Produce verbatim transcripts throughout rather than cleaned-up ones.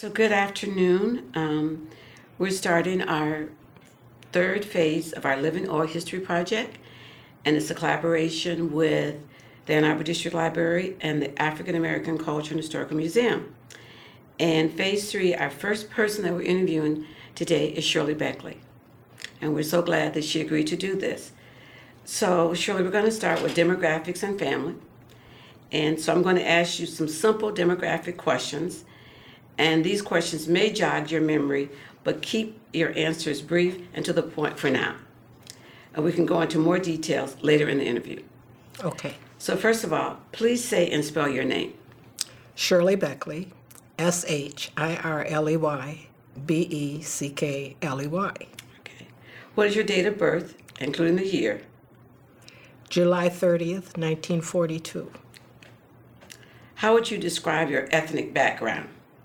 So, good afternoon. Um, we're starting our third phase of our Living Oral History Project, and it's a collaboration with the Ann Arbor District Library and the African American Culture and Historical Museum. And phase three, our first person that we're interviewing today is Shirley Beckley. And we're so glad that she agreed to do this. So, Shirley, we're going to start with demographics and family. And so I'm going to ask you some simple demographic questions. And these questions may jog your memory, but keep your answers brief and to the point for now. And we can go into more details later in the interview. Okay. So first of all, please say and spell your name. Shirley Beckley, S H I R L E Y B E C K L E Y. Okay. What is your date of birth, including the year? July thirtieth, nineteen forty-two. How would you describe your ethnic background?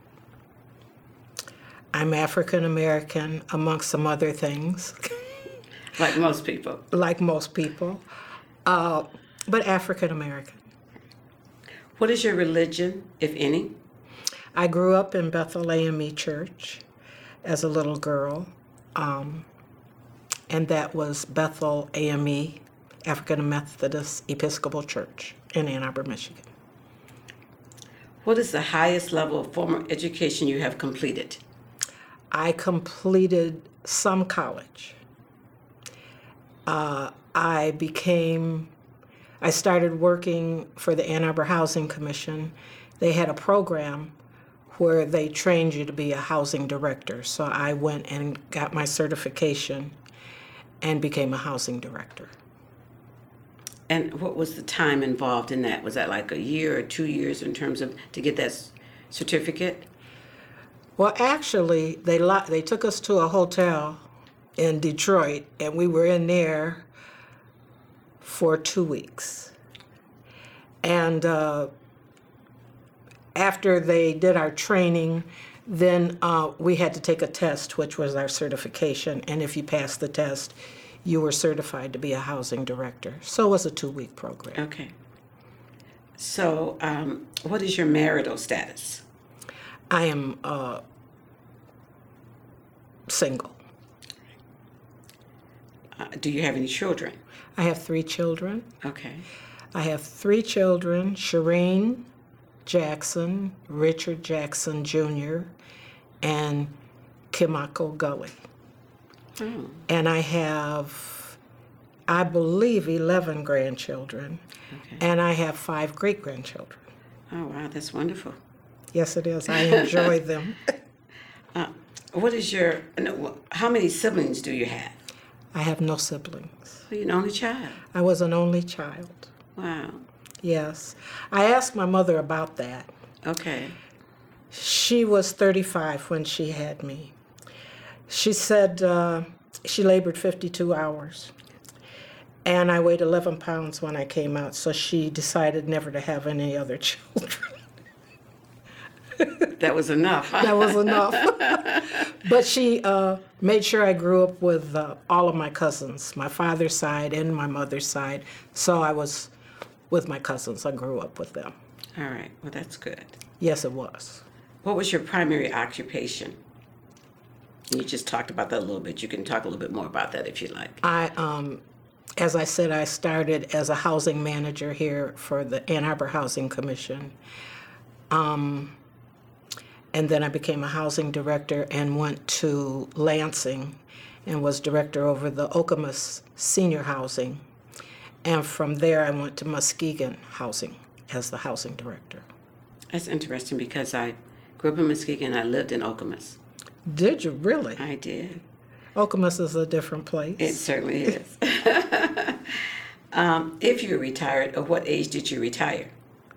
I'm African American, amongst some other things, Like most people. like most people, uh, but African American. What is your religion, if any? I grew up in Bethel A M E Church as a little girl, um, and that was Bethel A M E, African Methodist Episcopal Church in Ann Arbor, Michigan. What is the highest level of formal education you have completed? I completed some college. Uh, I became, I started working for the Ann Arbor Housing Commission. They had a program where they trained you to be a housing director. So I went and got my certification and became a housing director. And what was the time involved in that? Was that like a year or two years in terms of to get that s- certificate? Well, actually, they lo- they took us to a hotel in Detroit, and we were in there for two weeks. And uh, after they did our training, then uh, we had to take a test, which was our certification. And if you passed the test, you were certified to be a housing director. So it was a two-week program. Okay. So, um, what is your marital status? I am uh, single. Uh, do you have any children? I have three children. Okay. I have three children, Shireen Jackson, Richard Jackson Junior, and Kimako Gully. Oh, And I have, I believe, eleven grandchildren, okay. and I have five great-grandchildren. Oh, wow, that's wonderful. Yes, it is. I enjoy them. Uh, what is your, no, how many siblings do you have? I have no siblings. Well, you're an only child. I was an only child. Wow. Yes. I asked my mother about that. Okay. She was thirty-five when she had me. She said uh, she labored fifty-two hours, and I weighed eleven pounds when I came out, so she decided never to have any other children. That was enough. Huh? That was enough. But she uh, made sure I grew up with uh, all of my cousins, my father's side and my mother's side, so I was with my cousins. I grew up with them. All right. Well, that's good. Yes, it was. What was your primary occupation? You just talked about that a little bit. You can talk a little bit more about that if you like. I, um, as I said, I started as a housing manager here for the Ann Arbor Housing Commission. Um, and then I became a housing director and went to Lansing and was director over the Okemos Senior Housing. And from there, I went to Muskegon Housing as the housing director. That's interesting because I grew up in Muskegon and I lived in Okemos. Did you really? I did. Okemos is a different place. It certainly is. um, if you're retired, at what age did you retire?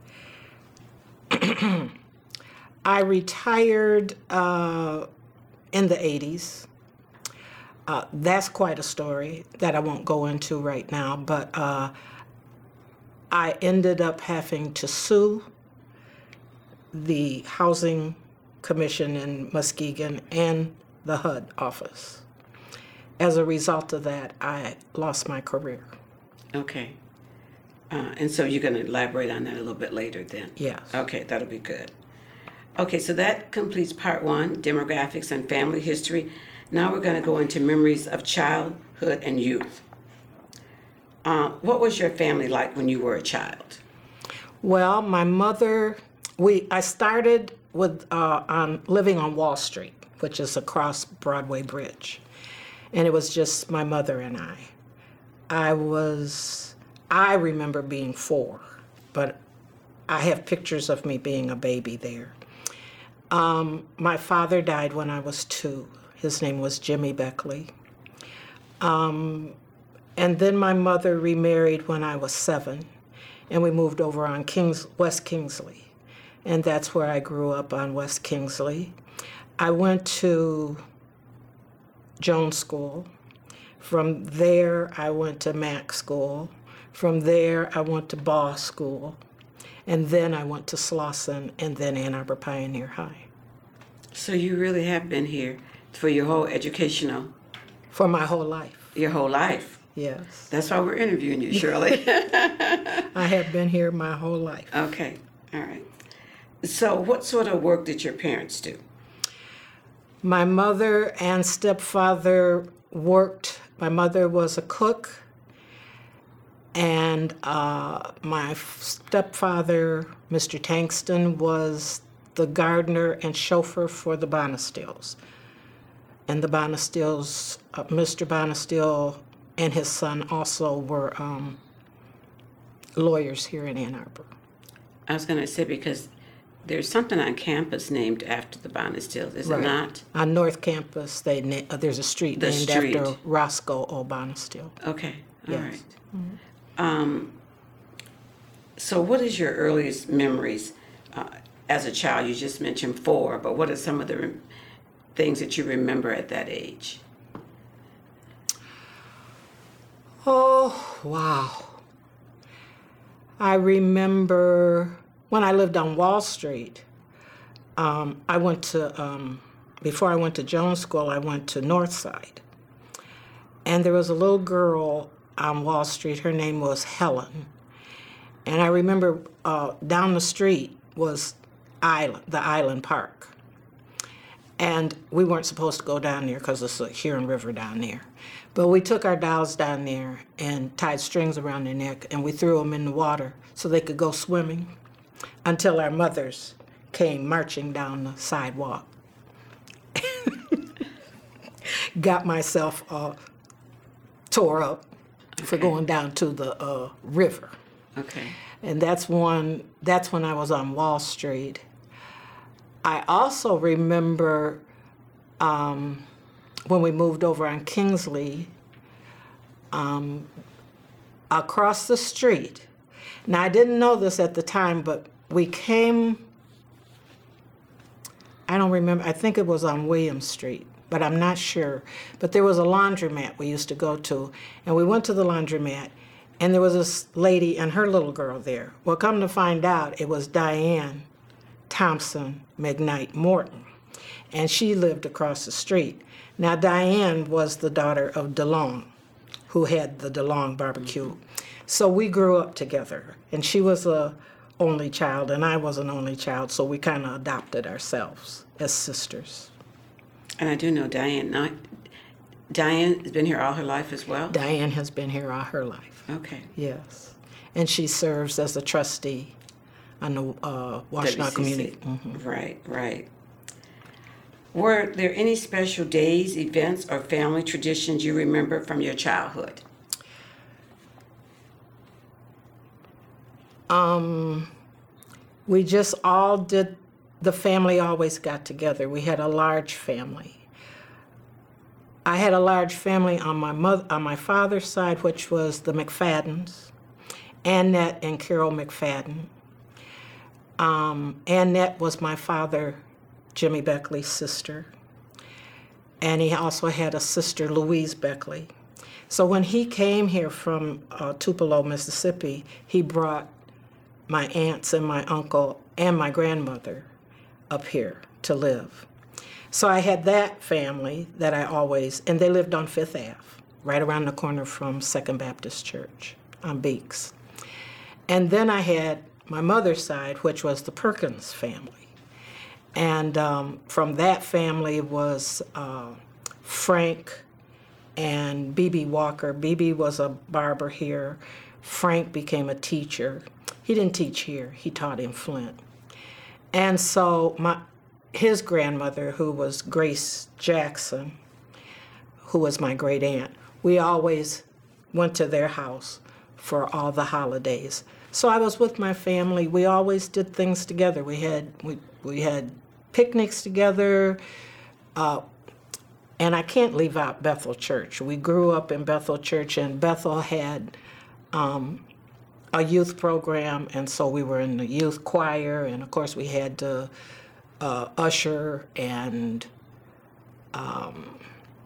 I retired uh, in the eighties. Uh, that's quite a story that I won't go into right now, but uh, I ended up having to sue the Housing Commission in Muskegon and the H U D office. As a result of that, I lost my career. Okay. Uh, and so you're going to elaborate on that a little bit later then? Yes. Okay, that'll be good. Okay, so that completes part one, demographics and family history. Now we're going to go into memories of childhood and youth. Uh, what was your family like when you were a child? Well, my mother, we I started with uh, on living on Wall Street, which is across Broadway Bridge, and it was just my mother and I. I was I remember being four, but I have pictures of me being a baby there. Um, my father died when I was two. His name was Jimmy Beckley. Um, and then my mother remarried when I was seven, and we moved over on Kings, West Kingsley. And that's where I grew up, on West Kingsley. I went to Jones School. From there, I went to Mack School. From there, I went to Baugh School. And then I went to Slauson, and then Ann Arbor Pioneer High. So you really have been here for your whole educational, For my whole life, your whole life. yes. That's why we're interviewing you, Shirley. I have been here my whole life. Okay, all right. So what sort of work did your parents do? My mother and stepfather worked. My mother was a cook, and uh, my stepfather, Mister Tankston, was the gardener and chauffeur for the Bonastills. And the Bonastills, uh, Mister Bonastill and his son also were um, lawyers here in Ann Arbor. I was going to say, because there's something on campus named after the Bonastills, is Right. it not? On North Campus, they na- uh, there's a street The named street. after Roscoe O. Bonastill. Okay, all Yes. right. Um, so what is your earliest memories uh, as a child? You just mentioned four, but what are some of the rem- things that you remember at that age? Oh, wow. I remember when I lived on Wall Street, um, I went to, um, before I went to Jones School, I went to Northside. And there was a little girl on Wall Street, her name was Helen. And I remember uh, down the street was Island, the Island Park. And we weren't supposed to go down there because it's a Huron River down there. But we took our dolls down there and tied strings around their neck, and we threw them in the water so they could go swimming until our mothers came marching down the sidewalk. Got myself uh, tore up for Okay. going down to the uh, river. Okay. And that's one, that's when I was on Wall Street. I also remember um, when we moved over on Kingsley, um, across the street. Now, I didn't know this at the time, but we came, I don't remember, I think it was on William Street, but I'm not sure. But there was a laundromat we used to go to, and we went to the laundromat, and there was this lady and her little girl there. Well, come to find out, it was Diane Thompson McKnight Morton, and she lived across the street. Now, Diane was the daughter of DeLong, who had the DeLong barbecue. So we grew up together, and she was a only child, and I was an only child, so we kind of adopted ourselves as sisters. And I do know Diane. Not, Diane has been here all her life as well? Diane has been here all her life, Okay. yes. And she serves as a trustee on the uh, Washtenaw W C C. Community. Mhm. Right, right. Were there any special days, events, or family traditions you remember from your childhood? Um, we just all did, the family always got together. We had a large family. I had a large family on my mother, on my father's side, which was the McFaddens, Annette and Carol McFadden. Um, Annette was my father, Jimmy Beckley's sister. And he also had a sister, Louise Beckley. So when he came here from uh, Tupelo, Mississippi, he brought my aunts and my uncle and my grandmother up here to live. So I had that family that I always, and they lived on Fifth Avenue, right around the corner from Second Baptist Church on Beeks. And then I had my mother's side, which was the Perkins family. And um, from that family was uh, Frank and B B Walker. B B was a barber here. Frank became a teacher. He didn't teach here. He taught in Flint. And so my his grandmother, who was Grace Jackson, who was my great aunt, we always went to their house for all the holidays. So I was with my family. We always did things together. We had we we had picnics together, uh, and I can't leave out Bethel Church. We grew up in Bethel Church, and Bethel had um, a youth program, and so we were in the youth choir, and of course we had to uh, usher, and um,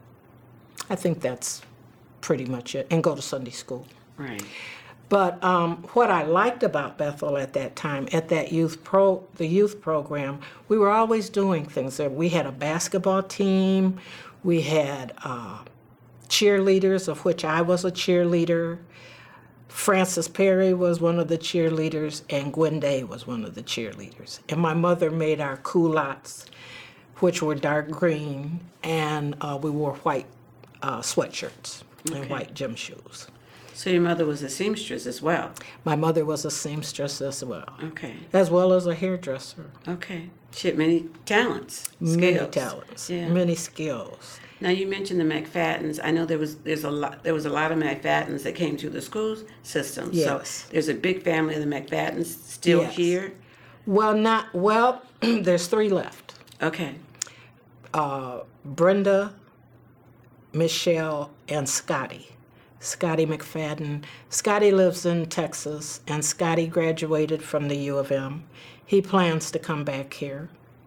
I think that's pretty much it, and go to Sunday school. Right. But um, what I liked about Bethel at that time, at that youth pro, the youth program, we were always doing things there. We had a basketball team, we had uh, cheerleaders, of which I was a cheerleader. Frances Perry was one of the cheerleaders, and Gwen Day was one of the cheerleaders. And my mother made our culottes, which were dark green, and uh, we wore white uh, sweatshirts Okay. and white gym shoes. So your mother was a seamstress as well? My mother was a seamstress as well, Okay. as well as a hairdresser. Okay. She had many talents, Many skills. talents, Yeah. many skills. Now you mentioned the McFaddens. I know there was there's a lot there was a lot of McFaddens that came through the school system. Yes. So there's a big family of the McFaddens still Yes. here. Well, not well. There's three left: Okay. uh, Brenda, Michelle, and Scotty. Scotty McFadden. Scotty lives in Texas, and Scotty graduated from the U of M. He plans to come back here.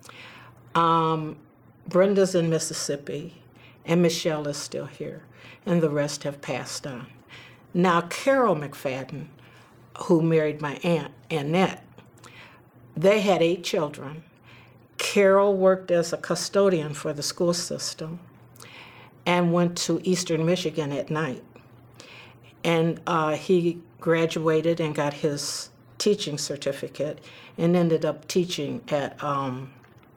Um, Brenda's in Mississippi, and Michelle is still here, and the rest have passed on. Now, Carol McFadden, who married my aunt, Annette, they had eight children. Carol worked as a custodian for the school system and went to Eastern Michigan at night. And uh, he graduated and got his teaching certificate and ended up teaching at um,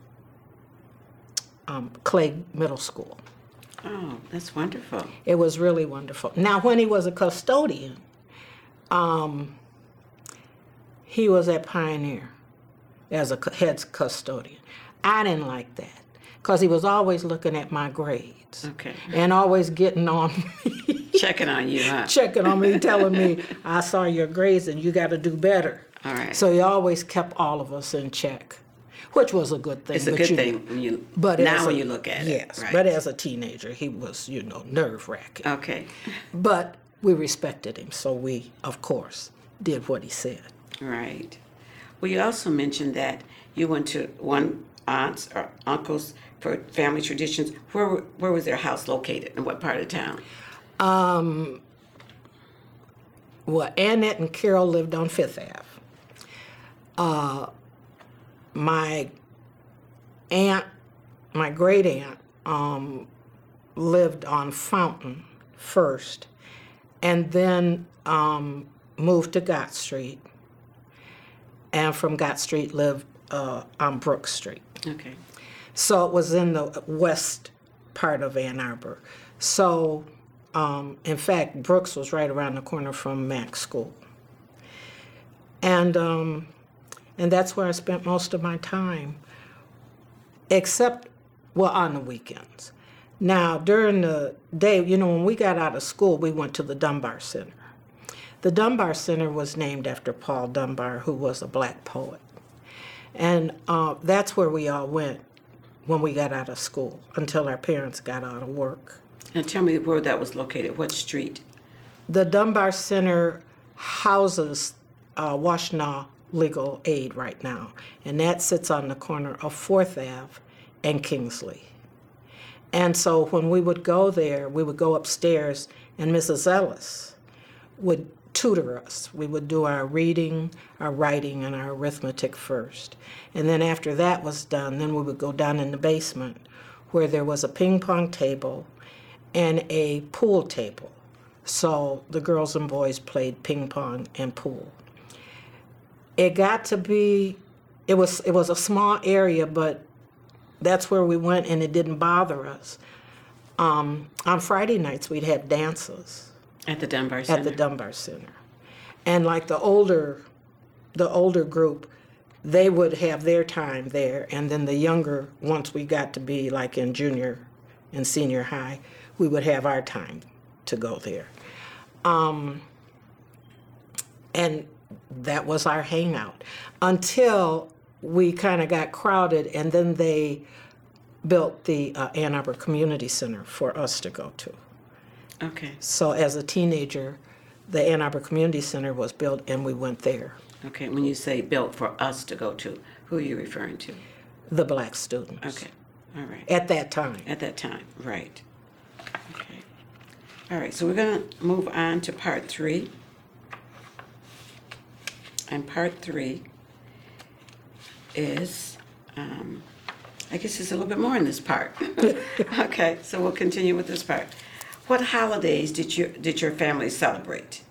um, Clay Middle School. Oh, that's wonderful. It was really wonderful. Now, when he was a custodian, um, he was at Pioneer as a cu- head custodian. I didn't like that because he was always looking at my grades Okay. and always getting on me. Checking on you, huh? Checking on me, telling me, I saw your grades and you got to do better. All right. So he always kept all of us in check, which was a good thing. It's a but good you- thing when you But now as when a- you look at yes, it. Right. but as a teenager, he was, you know, nerve-wracking. Okay. But we respected him, so we, of course, did what he said. Right. Well, you also mentioned that you went to one aunt's or uncle's for family traditions. Where were- where was their house located? In what part of town? Um, well, Annette and Carol lived on Fifth Avenue. Uh, my aunt, my great aunt, um, lived on Fountain first, and then um, moved to Gott Street, and from Gott Street lived uh, on Brook Street. Okay. So it was in the west part of Ann Arbor. So, um, in fact, Brooks was right around the corner from Mack School. And, um, and that's where I spent most of my time, except, well, on the weekends. Now, during the day, you know, when we got out of school, we went to the Dunbar Center. The Dunbar Center was named after Paul Dunbar, who was a black poet. And uh, that's where we all went when we got out of school, until our parents got out of work. And tell me where that was located. What street? The Dunbar Center houses uh, Washtenaw Legal Aid right now, and that sits on the corner of fourth Avenue and Kingsley. And so when we would go there, we would go upstairs, and Missus Ellis would tutor us. We would do our reading, our writing, and our arithmetic first. And then after that was done, then we would go down in the basement where there was a ping pong table and a pool table. So the girls and boys played ping pong and pool. It got to be, it was it was a small area, but that's where we went, and it didn't bother us. Um, on Friday nights, we'd have dances At the Dunbar Center. at the Dunbar Center. And like the older, the older group, they would have their time there, and then the younger, once we got to be like in junior and senior high, we would have our time to go there. Um, and that was our hangout until we kind of got crowded, and then they built the uh, Ann Arbor Community Center for us to go to. Okay. So as a teenager, the Ann Arbor Community Center was built, and we went there. Okay. When you say built for us to go to, who are you referring to? The black students. Okay. All right. At that time. At that time, right. Okay. All right, so we're going to move on to part three. And part three is, um, I guess there's a little bit more in this part. Okay, so we'll continue with this part. What holidays did you did your family celebrate?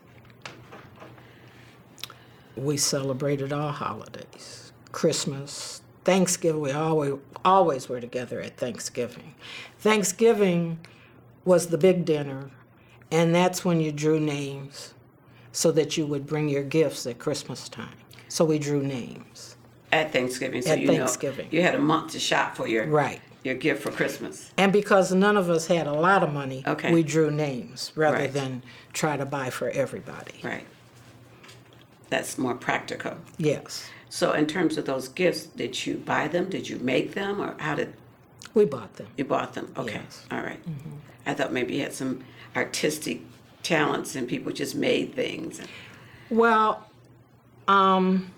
We celebrated all holidays. Christmas, Thanksgiving, we always always were together at Thanksgiving. Thanksgiving was the big dinner, and that's when you drew names so that you would bring your gifts at Christmas time. So we drew names. At Thanksgiving, so At you Thanksgiving. know you had a month to shop for your Right. your gift for Christmas. And because none of us had a lot of money, Okay. we drew names rather Right. than try to buy for everybody. Right. That's more practical. Yes. So in terms of those gifts, did you buy them? Did you make them? Or how did We bought them. you bought them? Okay. Yes. All right. I thought maybe you had some artistic talents and people just made things. Well, um,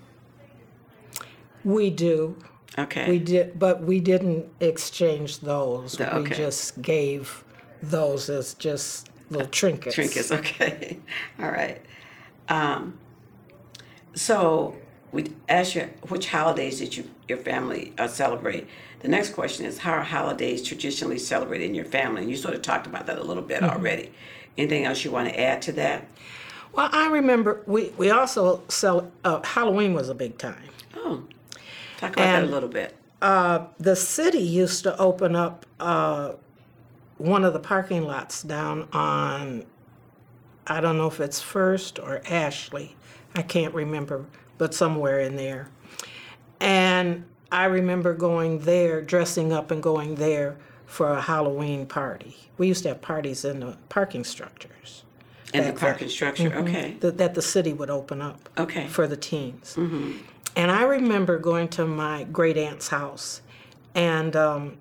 we do. Okay. We did, but we didn't exchange those. The- We okay. just gave those as just little trinkets. Trinkets, okay. All right. Um, so we asked you which holidays did you your family uh, celebrate. The next question is how are holidays traditionally celebrated in your family? And you sort of talked about that a little bit Mm-hmm. already. Anything else you want to add to that? Well, I remember we we also sell. Uh, Halloween was a big time. Oh, talk about that And- a little bit. Uh, the city used to open up uh, one of the parking lots down on, I don't know if it's First or Ashley, I can't remember, but somewhere in there. And I remember going there, dressing up and going there for a Halloween party. We used to have parties in the parking structures. And the back then. parking structure, okay. That, that the city would open up Okay. for the teens. And I remember going to my great aunt's house, and um,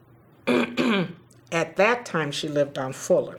at that time she lived on Fuller.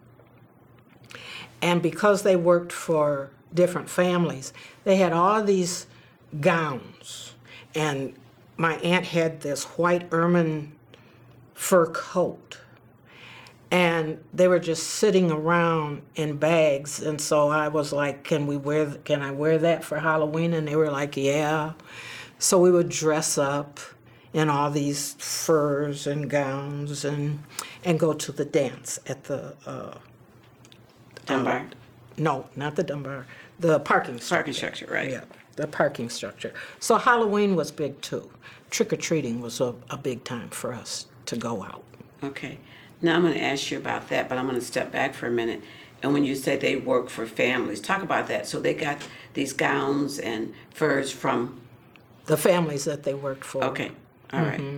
And because they worked for different families, they had all these gowns. And my aunt had this white ermine fur coat. And they were just sitting around in bags, and so I was like, "Can we wear? Can I wear that for Halloween?" And they were like, "Yeah." So we would dress up in all these furs and gowns, and and go to the dance at the uh, Dunbar. no, not the Dunbar, the parking structure. Parking structure, right. Yeah, the parking structure. So Halloween was big too. Trick or treating was a, a big time for us to go out. Okay. Now I'm going to ask you about that, but I'm going to step back for a minute. And when you say they work for families, talk about that. So they got these gowns and furs from, The families that they worked for. okay, all right.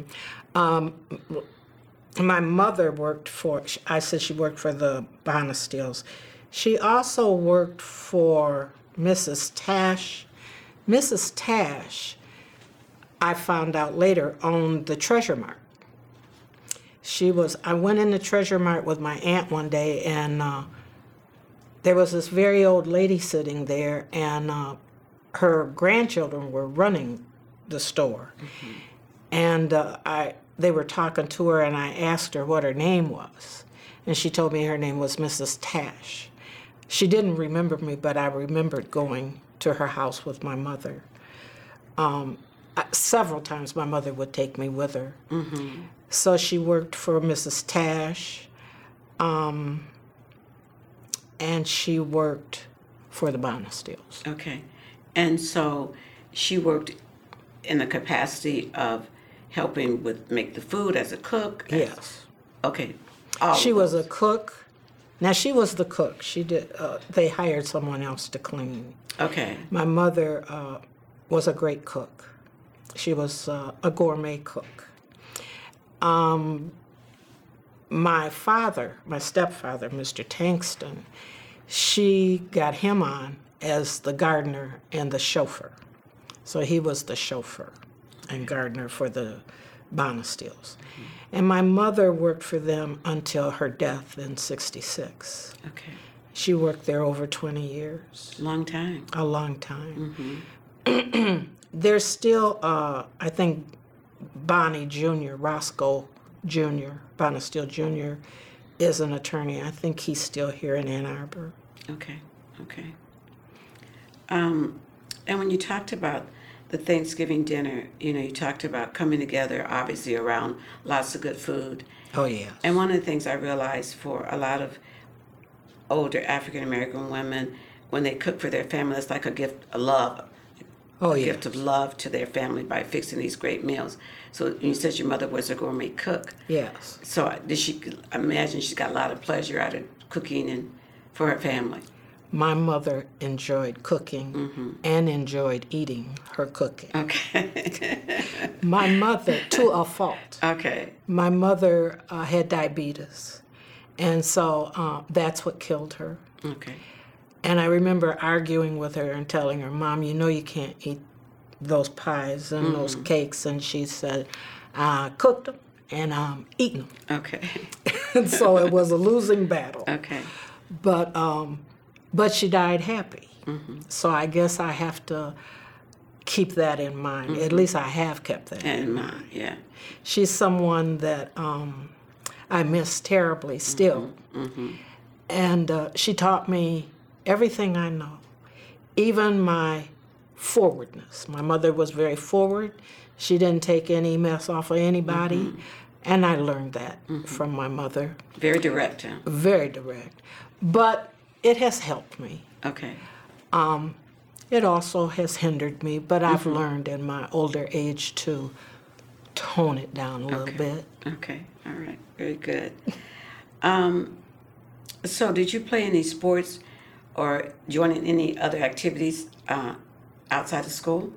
My mother worked for, I said she worked for the Bonasteels. She also worked for Missus Tash. Missus Tash, I found out later, owned the Treasure Mart. She was, I went in the Treasure Mart with my aunt one day, and uh, there was this very old lady sitting there, and uh, her grandchildren were running the store. And uh, I, they were talking to her, and I asked her what her name was. And she told me her name was Missus Tash. She didn't remember me, but I remembered going to her house with my mother. Um, I- several times my mother would take me with her. So she worked for Missus Tash, um, and she worked for the Bonasteels. Okay. And so she worked in the capacity of helping with make the food as a cook? as- Yes. Okay. All She of was a those. cook. Now, she was the cook. She did. Uh, they hired someone else to clean. Okay. My mother uh, was a great cook. She was uh, a gourmet cook. Um, my father, my stepfather, Mister Tankston, she got him on as the gardener and the chauffeur. So he was the chauffeur and gardener for the Bonastiles. And my mother worked for them until her death in sixty-six. Okay. She worked there over twenty years, Long time. a long time. There's still, uh, I think, Bonnie Junior, Roscoe Junior, Bonastile Junior is an attorney. I think he's still here in Ann Arbor. Okay. Okay. Um, and when you talked about the Thanksgiving dinner, you know, you talked about coming together, obviously around lots of good food. Oh, yeah. And one of the things I realized for a lot of older African American women, when they cook for their family, it's like a gift of love, Oh, a yeah. gift of love to their family by fixing these great meals. So you said your mother was a gourmet cook. Yes. So I- did she? I imagine she got a lot of pleasure out of cooking and for her family. My mother enjoyed cooking and enjoyed eating her cooking. Okay. My mother, to a fault, Okay. my mother uh, had diabetes. And so uh, that's what killed her. Okay. And I remember arguing with her and telling her, Mom, you know you can't eat those pies and those cakes. And she said, I cooked them and I'm eating them. Okay. And so it was a losing battle. Okay. But um, but she died happy. So I guess I have to keep that in mind. At least I have kept that in And mind. mine, yeah. She's someone that um, I miss terribly still. And uh, she taught me everything I know, even my forwardness. My mother was very forward. She didn't take any mess off of anybody. And I learned that from my mother. Very direct, huh? Very direct. But it has helped me. Okay. It also has hindered me, but I've learned in my older age to tone it down a little Okay. bit. Okay. All right. Very good. Um, so did you play any sports or join in any other activities uh, outside of school?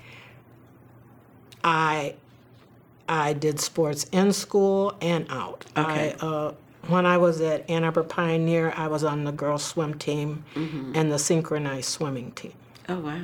I I did sports in school and out. Okay. I, uh, when I was at Ann Arbor Pioneer, I was on the girls' swim team and the synchronized swimming team. Oh, wow.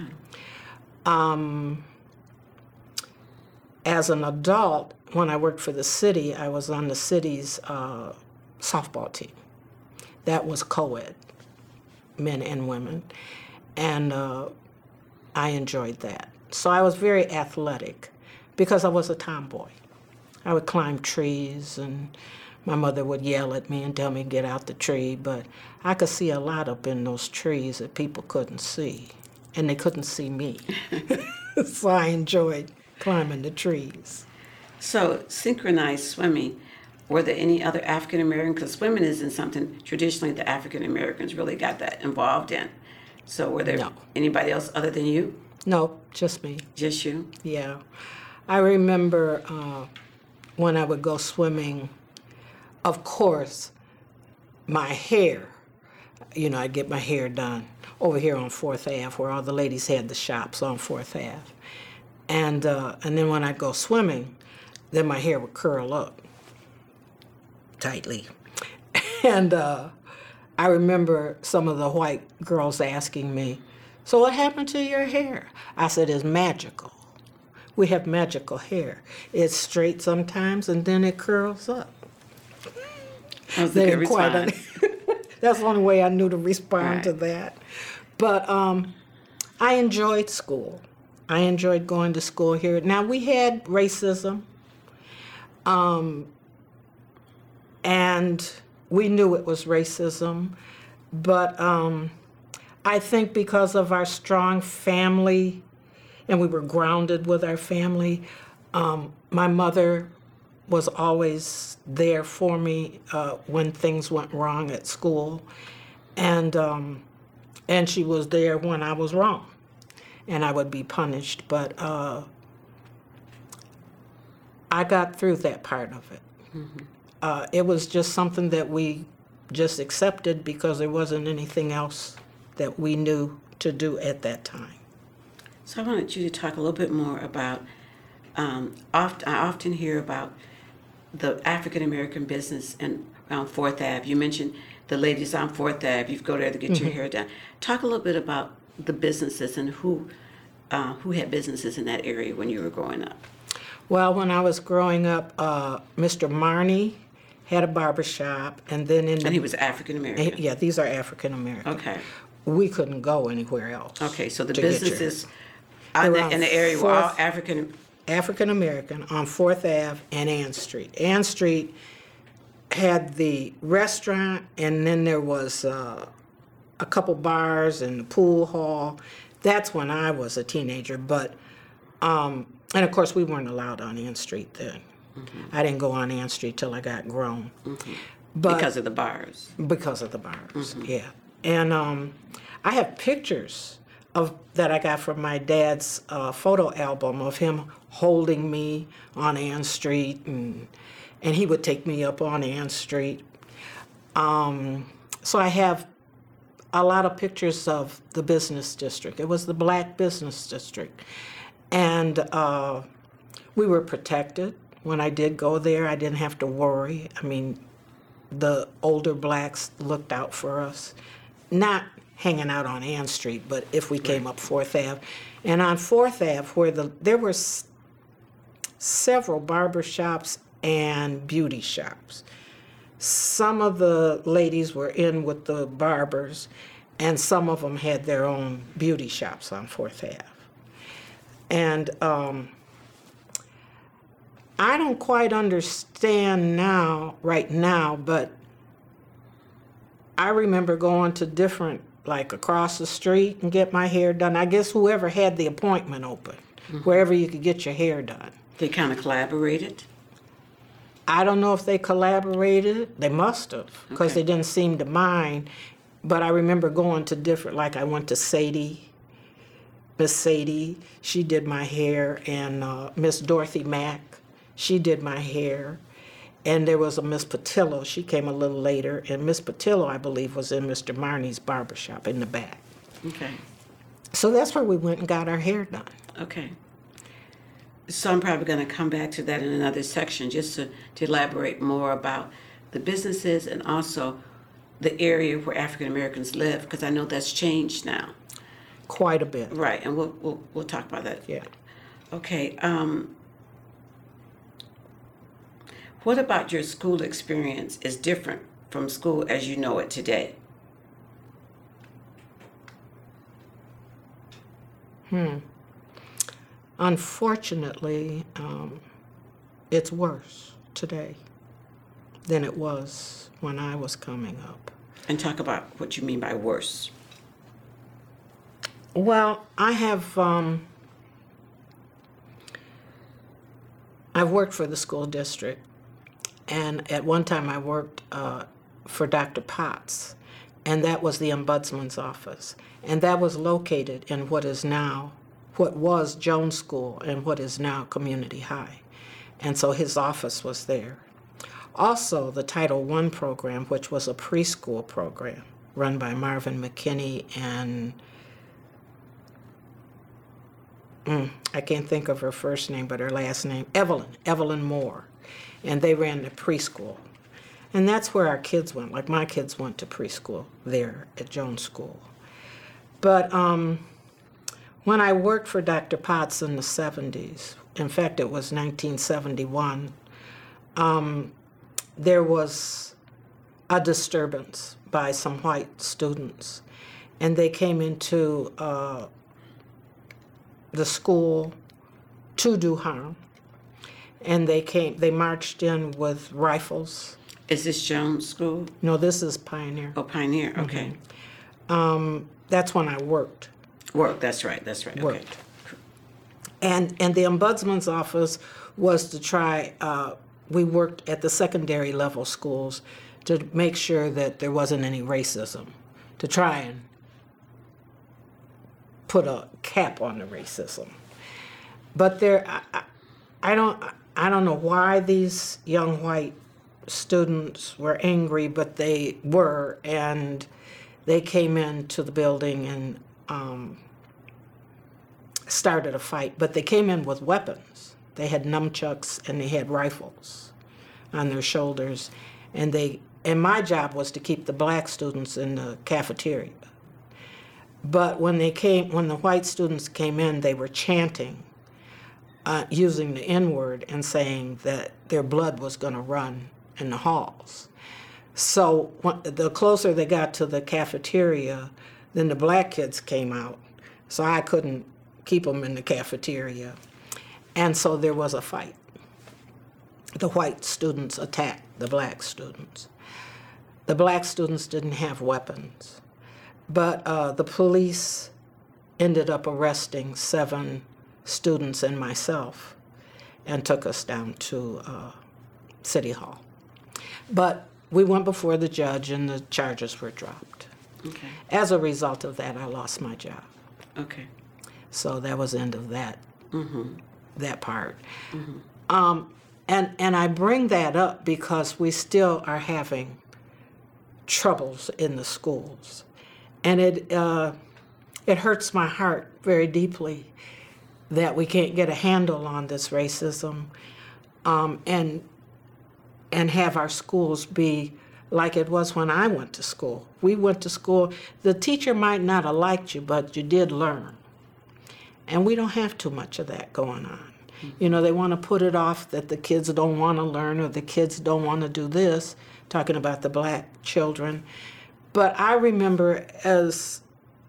As an adult, when I worked for the city, I was on the city's uh, softball team. That was co-ed, men and women, and uh, I enjoyed that. So I was very athletic because I was a tomboy. I would climb trees, and my mother would yell at me and tell me to get out the tree, but I could see a lot up in those trees that people couldn't see, and they couldn't see me. So I enjoyed climbing the trees. So synchronized swimming, were there any other African American? Because swimming isn't something traditionally the African Americans really got that involved in. So were there No. anybody else other than you? No, just me. Just you? Yeah. I remember uh, when I would go swimming, of course, my hair, you know, I'd get my hair done over here on fourth Avenue, where all the ladies had the shops on fourth Avenue. And, uh, and then when I'd go swimming, then my hair would curl up tightly. And uh, I remember some of the white girls asking me, so what happened to your hair? I said, it's magical. We have magical hair. It's straight sometimes, and then it curls up. That was a They good didn't quite response. un- That's the only way I knew to respond Right. to that. But um, I enjoyed school. I enjoyed going to school here. Now, we had racism, um, and we knew it was racism, but um, I think because of our strong family, and we were grounded with our family, um, my mother was always there for me uh, when things went wrong at school, and um, and she was there when I was wrong, and I would be punished. But uh, I got through that part of it. Mm-hmm. Uh, it was just something that we just accepted because there wasn't anything else that we knew to do at that time. So I wanted you to talk a little bit more about, um, oft, I often hear about the African American business and on Fourth Ave. You mentioned the ladies on Fourth Ave. You go there to get your hair done. Talk a little bit about the businesses and who uh, who had businesses in that area when you were growing up. Well, when I was growing up, uh, Mister Marney had a barber shop, and then in the, And he was African American. yeah, these are African American. Okay. We couldn't go anywhere else. Okay, so the to get your- businesses out They were the, in on the area were all Fourth- African. African American on Fourth Ave and Ann Street. Ann Street had the restaurant, and then there was uh, a couple bars and the pool hall. That's when I was a teenager, but um, and of course we weren't allowed on Ann Street then. Mm-hmm. I didn't go on Ann Street till I got grown. Mm-hmm. But Because of the bars. because of the bars, Mm-hmm. yeah. And um, I have pictures of that I got from my dad's uh, photo album of him holding me on Ann Street, and and he would take me up on Ann Street. Um, so I have a lot of pictures of the business district. It was the black business district, and uh, we were protected. When I did go there, I didn't have to worry. I mean, the older blacks looked out for us, not hanging out on Ann Street, but if we came up Fourth Ave. And on Fourth Ave, where the there were s- several barber shops and beauty shops. Some of the ladies were in with the barbers, and some of them had their own beauty shops on Fourth Ave. And um, I don't quite understand now, right now, but I remember going to different, like across the street and get my hair done. I guess whoever had the appointment open, mm-hmm. wherever you could get your hair done. They kind of collaborated. I don't know if they collaborated. They must have, because Okay. they didn't seem to mind. But I remember going to different, like I went to Sadie, Miss Sadie, she did my hair, and uh, Miss Dorothy Mack, she did my hair. And there was a Miss Patillo, she came a little later, and Miss Patillo, I believe, was in Mister Marney's barbershop in the back. Okay. So that's where we went and got our hair done. Okay. So I'm probably going to come back to that in another section just to, to elaborate more about the businesses and also the area where African Americans live, because I know that's changed now. Quite a bit. Right, and we'll we'll, we'll talk about that. Yeah. Okay. Um, what about your school experience is different from school as you know it today? Hmm. Unfortunately, um, it's worse today than it was when I was coming up. And talk about what you mean by worse. Well, I have, um, I've worked for the school district, and at one time I worked uh, for Doctor Potts, and that was the ombudsman's office, and that was located in what is now what was Jones School and what is now Community High. And so his office was there. Also, the Title One program, which was a preschool program run by Marvin McKinney and mm, I can't think of her first name, but her last name, Evelyn, Evelyn Moore. And they ran the preschool. And that's where our kids went. Like my kids went to preschool there at Jones School. But um, when I worked for Doctor Potts in the seventies, in fact, it was nineteen seventy-one, um, there was a disturbance by some white students. And they came into uh, the school to do harm. And they came, they marched in with rifles. Is this Jones School? No, this is Pioneer. Oh, Pioneer. Okay. Um, that's when I worked. Work. That's right. That's right. Okay. Worked. And and the ombudsman's office was to try. Uh, we worked at the secondary level schools to make sure that there wasn't any racism, to try and put a cap on the racism. But there, I, I, I don't. I don't know why these young white students were angry, but they were, and they came into the building and um, started a fight. But they came in with weapons. They had nunchucks and they had rifles on their shoulders, and they and my job was to keep the black students in the cafeteria. But when they came, when the white students came in, they were chanting, uh, using the N-word and saying that their blood was going to run in the halls. So when, the closer they got to the cafeteria, then the black kids came out. So I couldn't keep them in the cafeteria. And so there was a fight. The white students attacked the black students. The black students didn't have weapons. But uh, the police ended up arresting seven students and myself and took us down to uh, City Hall. But we went before the judge and the charges were dropped. Okay. As a result of that, I lost my job. Okay. So that was the end of that, Mm-hmm. that part. Mm-hmm. Um, and, and I bring that up because we still are having troubles in the schools. And it uh, it hurts my heart very deeply that we can't get a handle on this racism, um, and and have our schools be like it was when I went to school. We went to school. The teacher might not have liked you, but you did learn. And we don't have too much of that going on. You know, they want to put it off that the kids don't want to learn or the kids don't want to do this, talking about the black children. But I remember as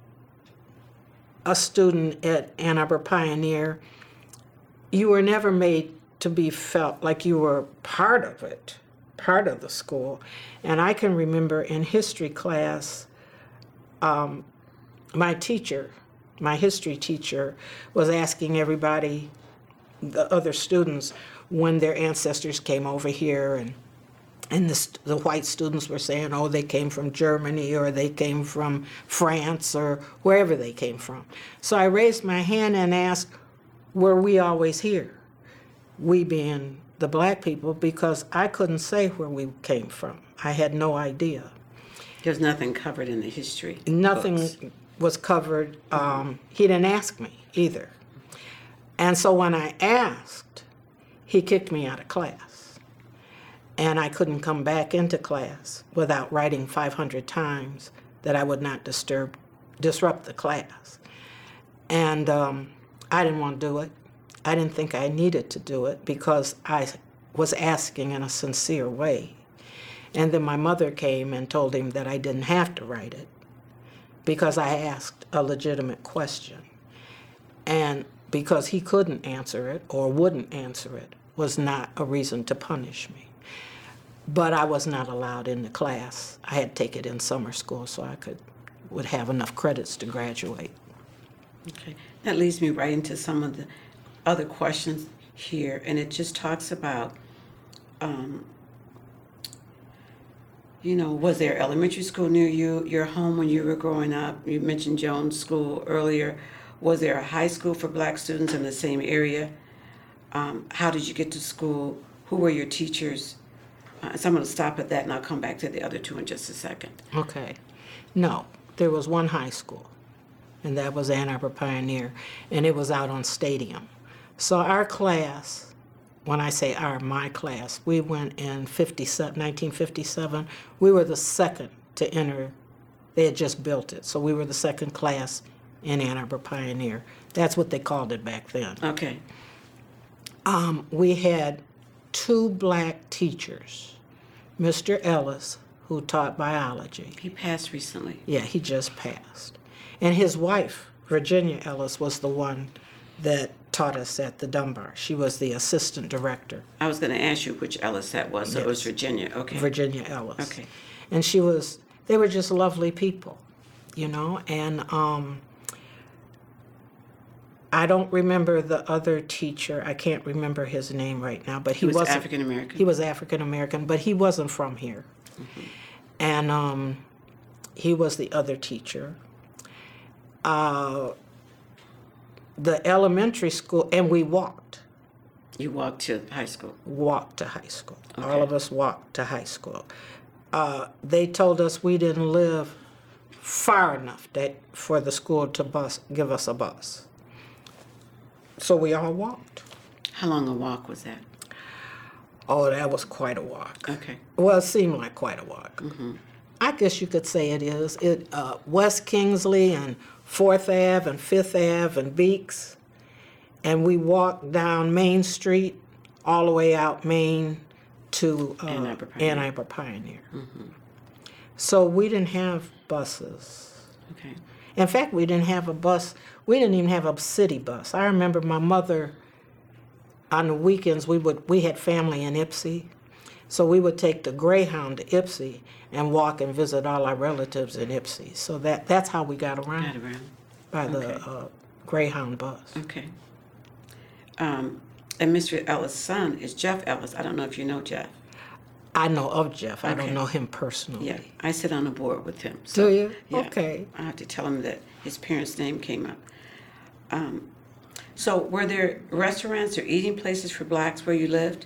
a student at Ann Arbor Pioneer, you were never made to be felt like you were part of it, part of the school. And I can remember in history class, um, my teacher, my history teacher, was asking everybody, the other students, when their ancestors came over here, and And the, the white students were saying, oh, they came from Germany or they came from France or wherever they came from. So I raised my hand and asked, were we always here? We being the black people, because I couldn't say where we came from. I had no idea. There's nothing covered in the history Nothing books. was covered. Um, he didn't ask me either. And so when I asked, he kicked me out of class. And I couldn't come back into class without writing five hundred times that I would not disturb, disrupt the class. And um, I didn't want to do it. I didn't think I needed to do it because I was asking in a sincere way. And then my mother came and told him that I didn't have to write it because I asked a legitimate question. And because he couldn't answer it or wouldn't answer it was not a reason to punish me. But I was not allowed in the class. I had to take it in summer school so I could would have enough credits to graduate. Okay, that leads me right into some of the other questions here, and it just talks about, um, you know, was there elementary school near you, your home when you were growing up? You mentioned Jones School earlier. Was there a high school for black students in the same area? Um, how did you get to school? Who were your teachers? Uh, so I'm going to stop at that, and I'll come back to the other two in just a second. Okay. No, there was one high school, and that was Ann Arbor Pioneer, and it was out on Stadium. So our class, when I say our, my class, we went in nineteen fifty-seven. We were the second to enter. They had just built it, so we were the second class in Ann Arbor Pioneer. That's what they called it back then. Okay. Um, we had two black teachers, Mister Ellis, who taught biology. He passed recently. Yeah, he just passed. And his wife, Virginia Ellis, was the one that taught us at the Dunbar. She was the assistant director. I was going to ask you which Ellis that was, so it was Yes. Virginia. Okay. Virginia Ellis. Okay. And she was, they were just lovely people, you know, and um, I don't remember the other teacher. I can't remember his name right now, but he, He was wasn't- African American. He was African American, but he wasn't from here. Mm-hmm. And um, he was the other teacher. Uh, the elementary school, and we walked. You walked to high school. walked to high school. Okay. All of us walked to high school. Uh, they told us we didn't live far enough that for the school to bus give us a bus. So we all walked. How long a walk was that? Oh, that was quite a walk. Okay. Well, it seemed like quite a walk. I guess you could say it is. It uh, West Kingsley and Fourth Ave and Fifth Ave and Beeks, and we walked down Main Street all the way out Main to uh, Ann Arbor Pioneer. Ann Arbor Pioneer. So we didn't have buses. Okay. In fact, we didn't have a bus. We didn't even have a city bus. I remember my mother, on the weekends, we would we had family in Ypsi, so we would take the Greyhound to Ypsi and walk and visit all our relatives in Ypsi. So that that's how we got around, Got around. by the Okay. uh, Greyhound bus. Okay. Um, and Mister Ellis' son is Jeff Ellis. I don't know if you know Jeff. I know of Jeff. I Okay. don't know him personally. Yeah, I sit on a board with him. So, Do you? Yeah, Okay. I have to tell him that his parents' name came up. Um, so, were there restaurants or eating places for blacks where you lived?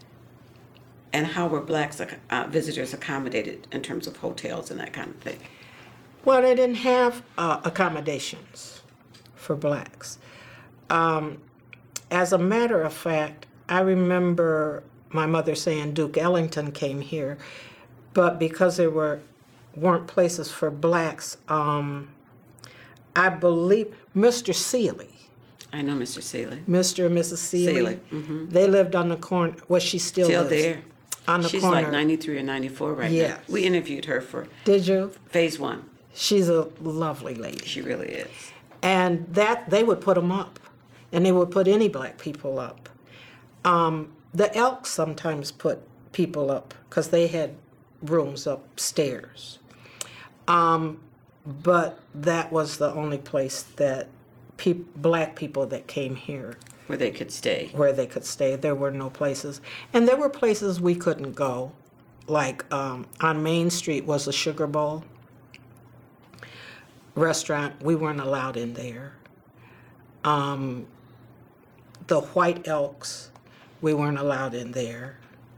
And how were blacks uh, visitors accommodated in terms of hotels and that kind of thing? Well, they didn't have uh, accommodations for blacks. Um, as a matter of fact, I remember my mother saying Duke Ellington came here, but because there were weren't places for blacks, um, I believe Mister Seeley, I know Mister Seeley. Mister and Missus Seeley, Seeley, mhm. they lived on the corner. Well, she still Still lives there. on the She's corner. like ninety-three or ninety-four right Yes. now. We interviewed her for Did you? phase one. She's a lovely lady. She really is. And that they would put them up, and they would put any black people up. Um, the Elks sometimes put people up because they had rooms upstairs. Um, but that was the only place that peop black people that came here Where they could stay. where they could stay. There were no places, and there were places we couldn't go. Like um, on Main Street was the Sugar Bowl restaurant. We weren't allowed in there. Um, the White Elks, we weren't allowed in there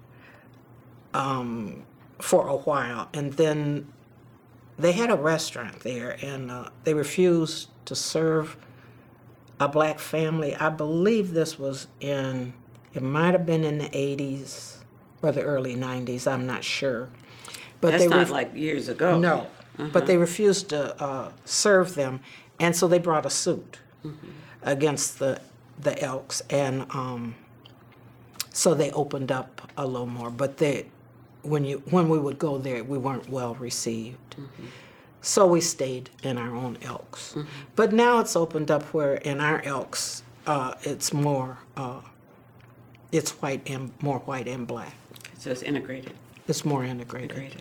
um, for a while. And then they had a restaurant there, and uh, they refused to serve a black family. I believe this was in, it might have been in the eighties or the early nineties, I'm not sure. But That's they not ref- like years ago. no, Uh-huh. but they refused to uh, serve them, and so they brought a suit against the the Elks, and um, so they opened up a little more. But they, when you when we would go there, we weren't well received, so we stayed in our own Elks. But now it's opened up where in our Elks, uh, it's more uh, it's white and more white and black. So it's integrated. It's more integrated. Integrated.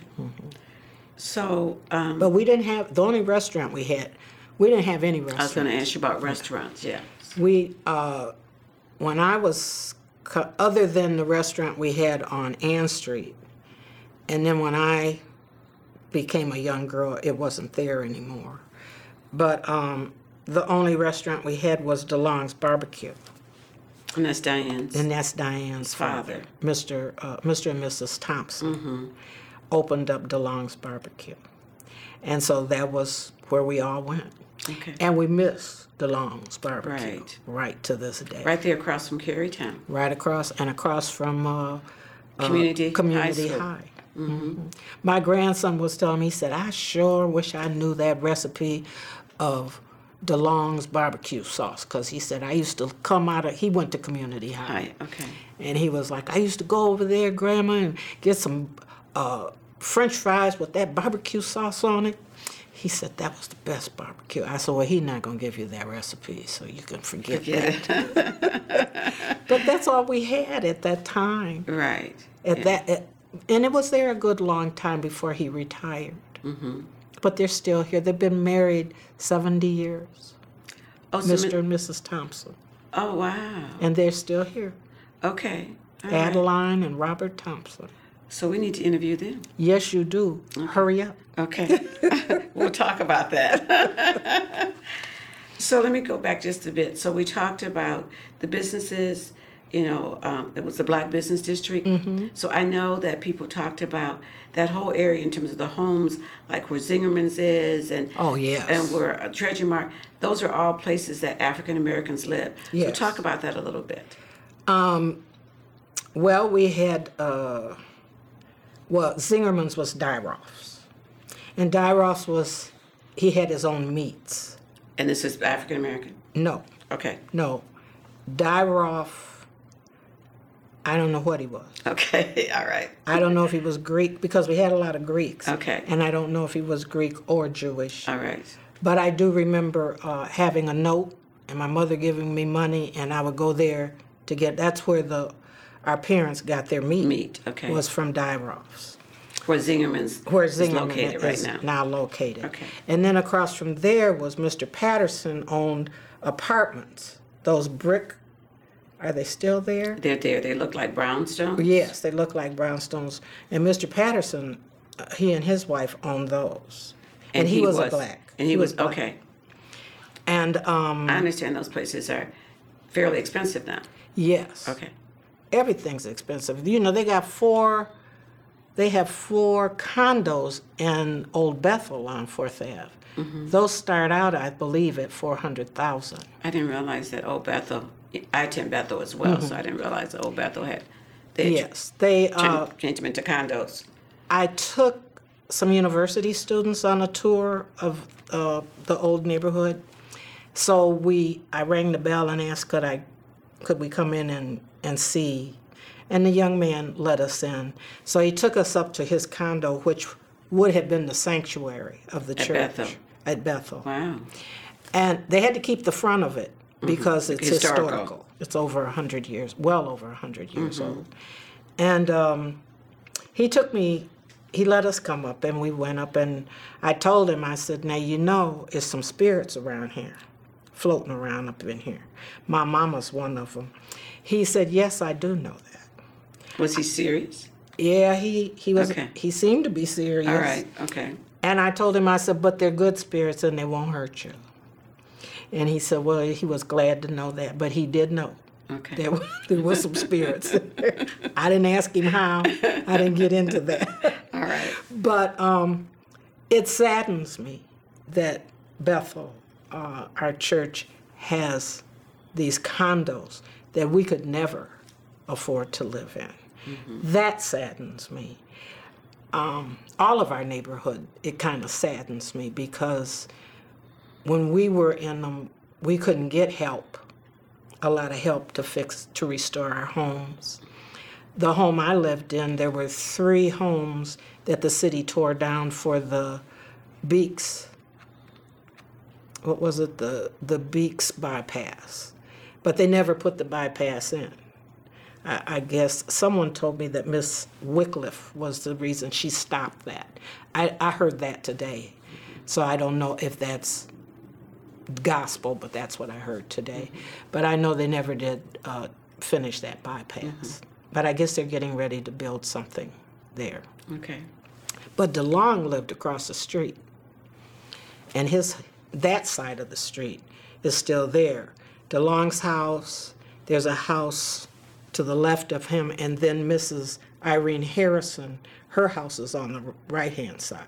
So um, But we didn't have, the only restaurant we had, we didn't have any I was restaurant. going to ask you about restaurants. Yeah. We, uh, when I was, co- other than the restaurant we had on Ann Street, and then when I became a young girl, it wasn't there anymore. But um, the only restaurant we had was DeLong's Barbecue, And that's Diane's. and that's Diane's Father. father, Mister Uh, Mister and Missus Thompson, opened up DeLong's Barbecue. And so that was where we all went. Okay. And we miss DeLong's Barbecue Right. right to this day. Right there across from Carytown. Right across, and across from uh, uh, Community High Community School. High. Mhm. My grandson was telling me, he said, I sure wish I knew that recipe of DeLong's barbecue sauce, because he said, I used to come out of, he went to Community High. Hi. Okay. And he was like, I used to go over there, Grandma, and get some uh, French fries with that barbecue sauce on it. He said, that was the best barbecue. I said, well, he's not going to give you that recipe, so you can forget Forget that. But that's all we had at that time. Right. At Yeah. that, at, and it was there a good long time before he retired. Mm-hmm. But they're still here. They've been married seventy years, Oh, so Mister mi- and Missus Thompson. oh, wow. And they're still here. Okay. All right. Adeline and Robert Thompson. So we need to interview them. Yes, you do. Hurry up. Okay. We'll talk about that. So let me go back just a bit. So we talked about the businesses, you know, um, it was the Black Business District. Mm-hmm. So I know that people talked about that whole area in terms of the homes, like where Zingerman's is, and Oh, yes. and where uh, Treasure Mark. Those are all places that African Americans live. So Yes. talk about that a little bit. Well, we had, uh, well, Zingerman's was Dyroff's. And Dyroff's was, he had his own meats. And this is African American. No, Okay. no. Dyroff, I don't know what he was. Okay. All right. I don't know if he was Greek, because we had a lot of Greeks. Okay. And I don't know if he was Greek or Jewish. All right. But I do remember uh, having a note and my mother giving me money, and I would go there to get, that's where the our parents got their meat. Meat. Okay. Was from Dyroff's. Where Zingerman's Where is Zingerman located right is now. located. Okay. And then across from there was Mister Patterson owned apartments. Those brick, are they still there? They're there. They look like brownstones. Yes, they look like brownstones. And Mister Patterson, uh, he and his wife owned those. And, he, was, a black. And he, was, black. okay. And um, I understand those places are fairly expensive now. yes. Okay. Everything's expensive. You know, they got four, they have four condos in Old Bethel on Fourth Ave. Mm-hmm. Those start out, I believe, at four hundred thousand. I didn't realize that Old Bethel, I attend Bethel as well, so I didn't realize that Old Bethel had, they had Yes, they. ch- Uh, changed them into condos. I took some university students on a tour of uh, the old neighborhood. So we, I rang the bell and asked, could I, could we come in and, and see? And the young man let us in. So he took us up to his condo, which would have been the sanctuary of the At church. Bethel. At Bethel. Wow. And they had to keep the front of it because it's Historical. historical. It's over a hundred years, well over a hundred years old. And um, he took me, he let us come up, and we went up, and I told him, I said, now you know, there's some spirits around here, floating around up in here. My mama's one of them. He said, yes, I do know that. Was he serious? Yeah, he, he was. Okay. He seemed to be serious. All right. Okay. And I told him, I said, but they're good spirits and they won't hurt you. And he said, well, he was glad to know that, but he did know. Okay. There, were- there was some spirits. I didn't ask him how. I didn't get into that. All right. But um, it saddens me that Bethel, uh, our church, has these condos that we could never afford to live in. That saddens me. Um, all of our neighborhood, it kind of saddens me because when we were in them, we couldn't get help, a lot of help to fix, to restore our homes. The home I lived in, there were three homes that the city tore down for the Beeks, what was it, the, the Beeks bypass. But they never put the bypass in. I, I guess someone told me that Miss Wycliffe was the reason she stopped that. I, I heard that today. So I don't know if that's gospel, but that's what I heard today. But I know they never did uh, finish that bypass. But I guess they're getting ready to build something there. Okay. But DeLong lived across the street, and his that side of the street is still there. DeLong's house, there's a house to the left of him, and then Missus Irene Harrison, her house is on the right-hand side.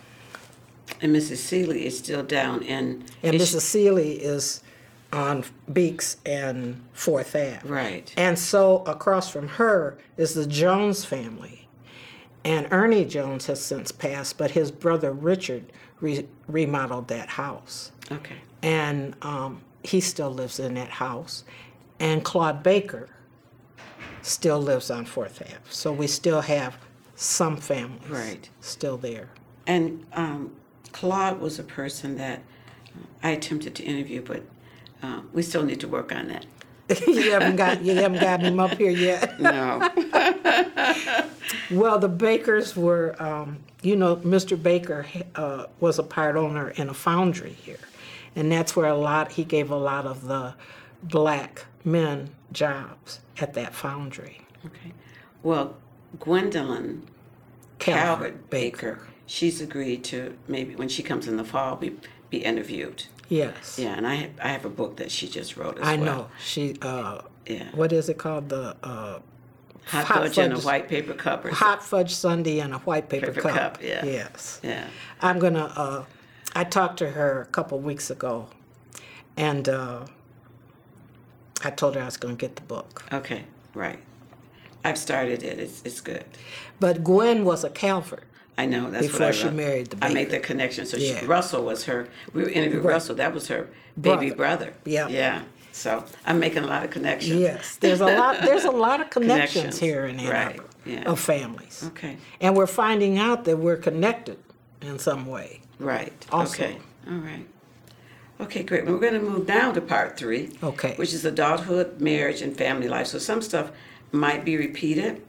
And Missus Seeley is still down in. And is Missus Seeley is on Beeks and Fourth Ave. she- Right. And so across from her is the Jones family. And Ernie Jones has since passed, but his brother Richard re- remodeled that house. Okay. And um, he still lives in that house. And Claude Baker still lives on Fourth Ave. So we still have some families Right. still there. And um, Claude was a person that I attempted to interview, but uh, we still need to work on that. you haven't got you haven't gotten him up here yet. No. Well, the Bakers were, um, you know, Mister Baker uh, was a part owner in a foundry here, and that's where a lot he gave a lot of the black men jobs at that foundry. Okay. Well, Gwendolyn Calvert Baker, she's agreed to maybe when she comes in the fall be be interviewed. Yes, Yeah, and I have, I have a book that she just wrote as I well. know she. Uh, Yeah. what is it called? The uh, Hot, hot fudge in a fudge- white paper cup or hot fudge sundae in a white paper, Paper cup. cup, yeah. Yes. Yeah. I'm gonna. Uh, I talked to her a couple weeks ago, and uh, I told her I was gonna get the book. Okay. Right. I've started it. It's it's good. But Gwen was a Calvert. I know. That's Before what I she wrote. married the I baby. made the connection. So Yeah. she, Russell was her. We interviewed Right. Russell. That was her baby Brother. brother. Yeah. Yeah. So I'm making a lot of connections. Yes, there's a lot. There's a lot of connections, Connections. here in Ann Right, Arbor yeah. of families, Okay. and we're finding out that we're connected in some way. Right. Also. Okay. All right. Okay, great. We're going to move now to part three. Okay. Which is adulthood, marriage, and family life. So some stuff might be repeated.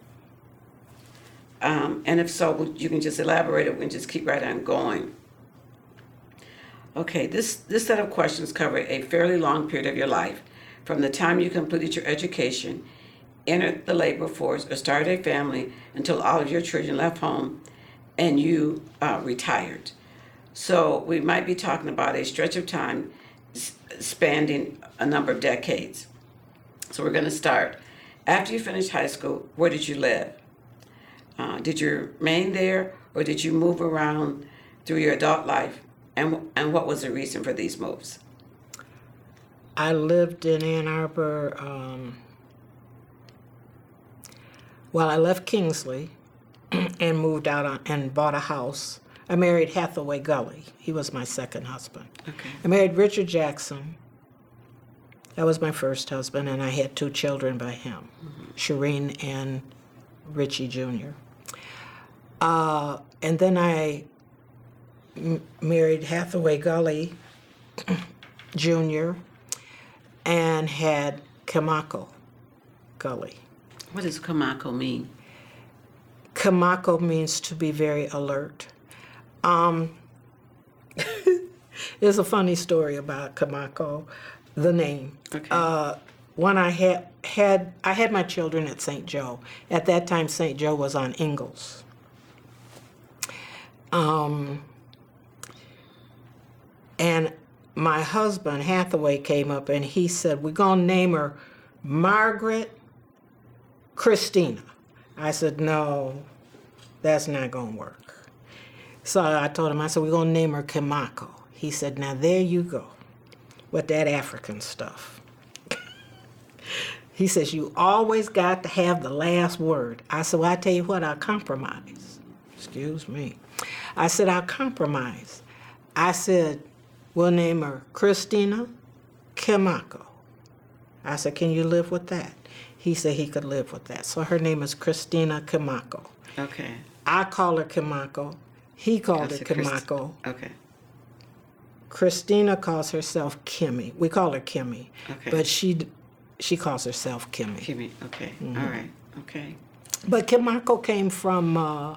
Um, and if so, you can just elaborate it and just keep right on going. Okay, this, this set of questions cover a fairly long period of your life, from the time you completed your education, entered the labor force, or started a family until all of your children left home and you uh, retired. So we might be talking about a stretch of time s- spanning a number of decades. So we're going to start. After you finished high school, where did you live? Uh, did you remain there, or did you move around through your adult life? And, and what was the reason for these moves? I lived in Ann Arbor. Um, well, I left Kingsley and moved out on, and bought a house. I married Hathaway Gully. He was my second husband. Okay. I married Richard Jackson. That was my first husband, and I had two children by him, Shireen and Richie Junior Uh, and then I m- married Hathaway Gully Junior and had Kamako Gully. What does Kamako mean? Kamako means to be very alert. Um, there's a funny story about Kamako, the name. Okay. Uh, when I had had I had my children at Saint Joe. At that time, Saint Joe was on Ingalls. Um, and my husband Hathaway came up and he said, "We're gonna name her Margaret Christina." I said, "No, that's not gonna work." So I told him, I said, "We're gonna name her Kamako." He said, "Now there you go with that African stuff." He says, "You always got to have the last word." I said, "Well, I tell you what, I'll compromise." Excuse me. I said, "I'll compromise." I said, "We'll name her Christina Kamako." I said, "Can you live with that?" He said he could live with that. So her name is Christina Kamako. Okay. I call her Kamako. He called That's her a Christ- Kamako. Okay. Christina calls herself Kimmy. We call her Kimmy. Okay. But she she calls herself Kimmy. Kimmy. Okay. Mm-hmm. All right. Okay. But Kamako came from uh,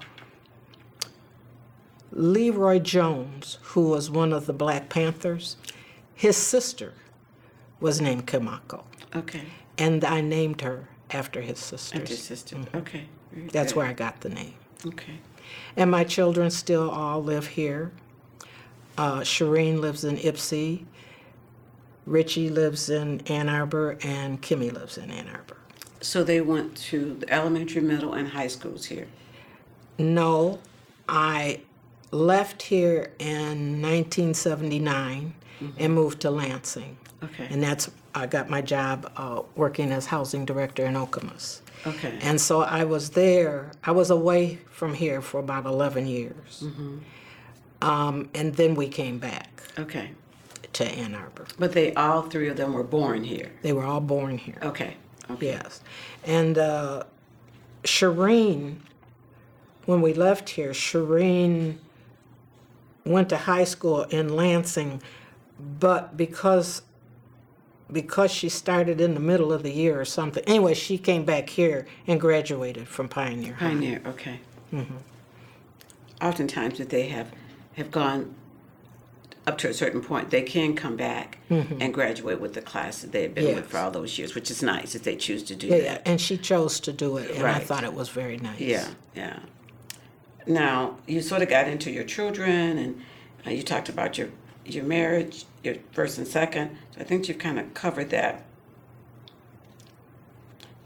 Leroy Jones, who was one of the Black Panthers. His sister was named Kamako. Okay. And I named her after his sisters. And your sister. Okay. Very That's good. where I got the name. Okay. And my children still all live here. Uh, Shireen lives in Ypsi. Richie lives in Ann Arbor, and Kimmy lives in Ann Arbor. So they went to the elementary, middle, and high schools here. No, I left here in nineteen seventy-nine and moved to Lansing. Okay. And that's, I got my job uh, working as housing director in Okemos. Okay. And so I was there, I was away from here for about eleven years. Um, and then we came back Okay. to Ann Arbor. But they all three of them were born here. They were all born here. Okay. Okay. Yes. And uh, Shireen, when we left here, Shireen went to high school in Lansing, but because because she started in the middle of the year or something, anyway, she came back here and graduated from Pioneer High. Pioneer. Okay. Mm-hmm. Oftentimes, if they have have gone up to a certain point, they can come back and graduate with the class that they have been with Yes. for all those years, which is nice if they choose to do Yeah, that. and she chose to do it, and I Right. thought it was very nice. Yeah, yeah. Now, you sort of got into your children, and uh, you talked about your your marriage, your first and second. So I think you've kind of covered that.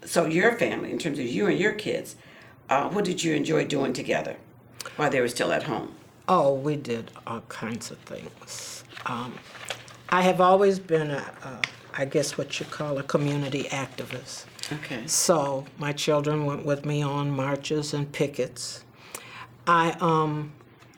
so your family, in terms of you and your kids, uh, what did you enjoy doing together while they were still at home? Oh, we did all kinds of things. Um, I have always been a, a, I guess what you call a community activist. Okay. So my children went with me on marches and pickets. I um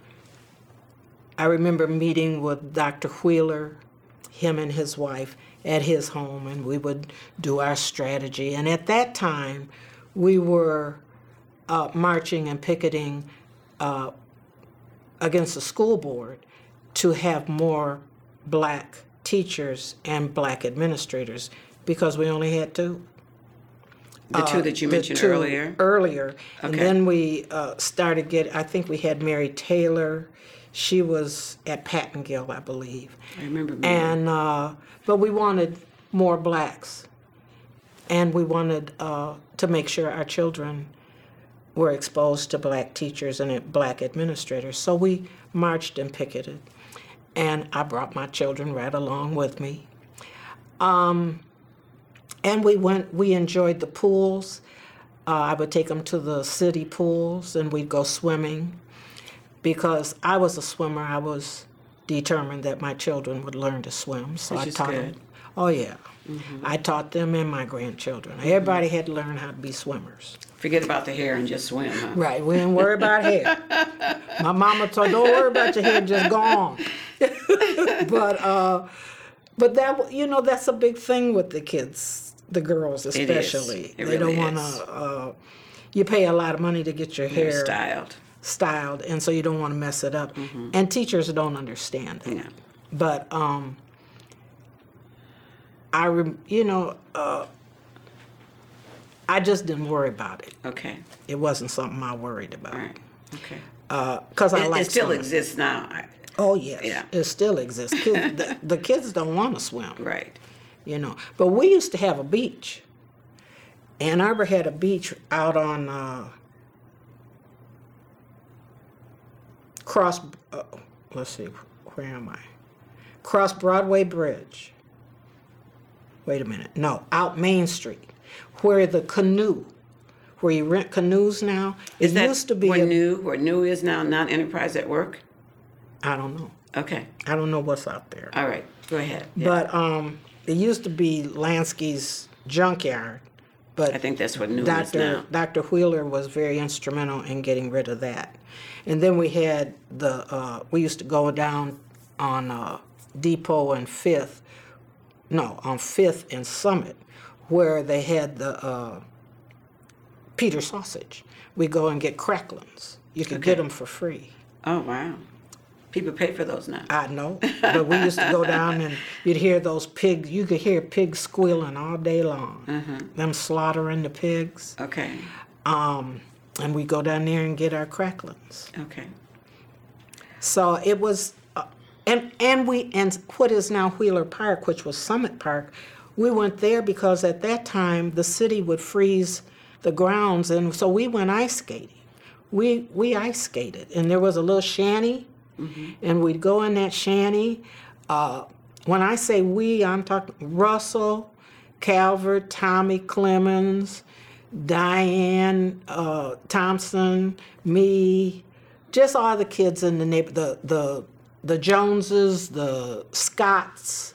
I remember meeting with Doctor Wheeler, him and his wife, at his home, and we would do our strategy. And at that time, we were uh, marching and picketing uh, against the school board to have more black teachers and black administrators because we only had two. The two that you Uh, the mentioned two earlier? Earlier. And Okay. then we uh, started getting, I think we had Mary Taylor. She was at Patton Gill, I believe. I remember. Mary. And, uh, but we wanted more blacks. And we wanted uh, to make sure our children were exposed to black teachers and black administrators. So we marched and picketed. And I brought my children right along with me. Um, And we went, we enjoyed the pools. Uh, I would take them to the city pools and we'd go swimming. Because I was a swimmer, I was determined that my children would learn to swim. So Which I is taught good. them. Oh, yeah. I taught them and my grandchildren. Everybody had to learn how to be swimmers. Forget about the hair and just swim, huh? Right, we didn't worry about hair. My mama told, don't worry about your hair, just go on. but, uh, but that, you know, that's a big thing with the kids, the girls especially. It they really don't want is. to, uh, you pay a lot of money to get your Hair hair styled. styled, and so you don't want to mess it up. And teachers don't understand that. Yeah. But, um, I, rem- you know, uh, I just didn't worry about it. Okay. It wasn't something I worried about. All right. Okay. Because I It, like it still swimming. exists now. I, Oh, yes. Yeah. It still exists. Kids, the, the kids don't want to swim, right. you know. But we used to have a beach. Ann Arbor had a beach out on uh, Cross, uh, let's see, where am I? Cross Broadway Bridge. Wait a minute. No, out Main Street, where the canoe, where you rent canoes now. Is it that used to be where a, new where new is now non-enterprise at work? I don't know. Okay. I don't know what's out there. All right. Go ahead. Yeah. But um, it used to be Lansky's junkyard. But I think that's what new is Doctor now. Doctor Wheeler was very instrumental in getting rid of that. And then we had the uh, we used to go down on uh, Depot and Fifth, no, on Fifth and Summit, where they had the uh, Peter sausage. We go and get cracklins. You could Okay. get them for free. Oh wow. People pay for those now. I know, but we used to go down and you'd hear those pigs. You could hear pigs squealing all day long. Them slaughtering the pigs. Okay. Um, and we go down there and get our cracklins. Okay. So it was, uh, and and we and what is now Wheeler Park, which was Summit Park, we went there because at that time the city would freeze the grounds, and so we went ice skating. We we ice skated, and there was a little shanty. And we'd go in that shanty. Uh, when I say we, I'm talking Russell, Calvert, Tommy Clemens, Diane uh, Thompson, me, just all the kids in the neighbor, the the the Joneses, the Scotts,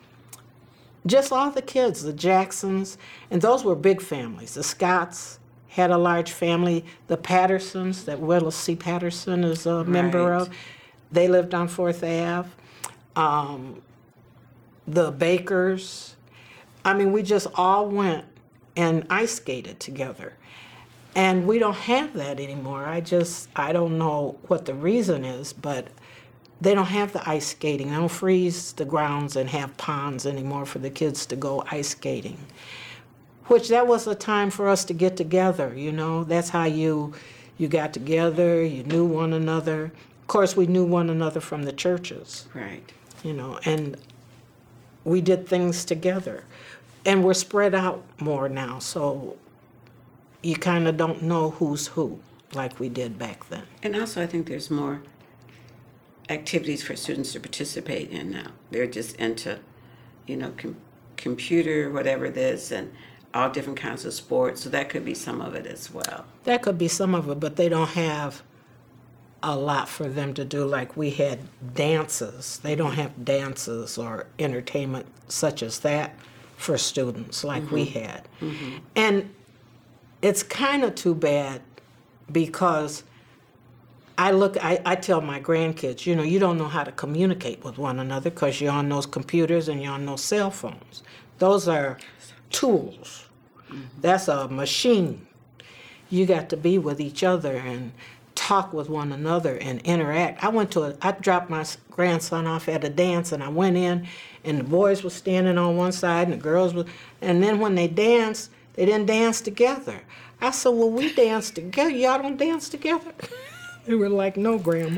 just all the kids, the Jacksons, and those were big families. The Scotts had a large family. The Pattersons, that Willis C. Patterson is a member Right. of. They lived on Fourth Ave. Um, the Bakers. I mean, we just all went and ice skated together. And we don't have that anymore. I just, I don't know what the reason is, but they don't have the ice skating. They don't freeze the grounds and have ponds anymore for the kids to go ice skating. Which that was a time for us to get together, you know. That's how you, you got together, you knew one another. Of course, we knew one another from the churches, Right. you know, and we did things together. And we're spread out more now, so you kind of don't know who's who like we did back then. And also, I think there's more activities for students to participate in now. They're just into, you know, com- computer, whatever it is, and all different kinds of sports, so that could be some of it as well. That could be some of it, but they don't have a lot for them to do. Like we had dances. They don't have dances or entertainment such as that for students like we had. Mm-hmm. And it's kind of too bad because I look, I, I tell my grandkids, you know, you don't know how to communicate with one another because you're on those computers and you're on those cell phones. Those are tools. Mm-hmm. That's a machine. You got to be with each other and talk with one another and interact. I went to a, I dropped my grandson off at a dance and I went in and the boys were standing on one side and the girls were, and then when they danced, they didn't dance together. I said, well, we dance together. Y'all don't dance together? They were like, no, Grandma.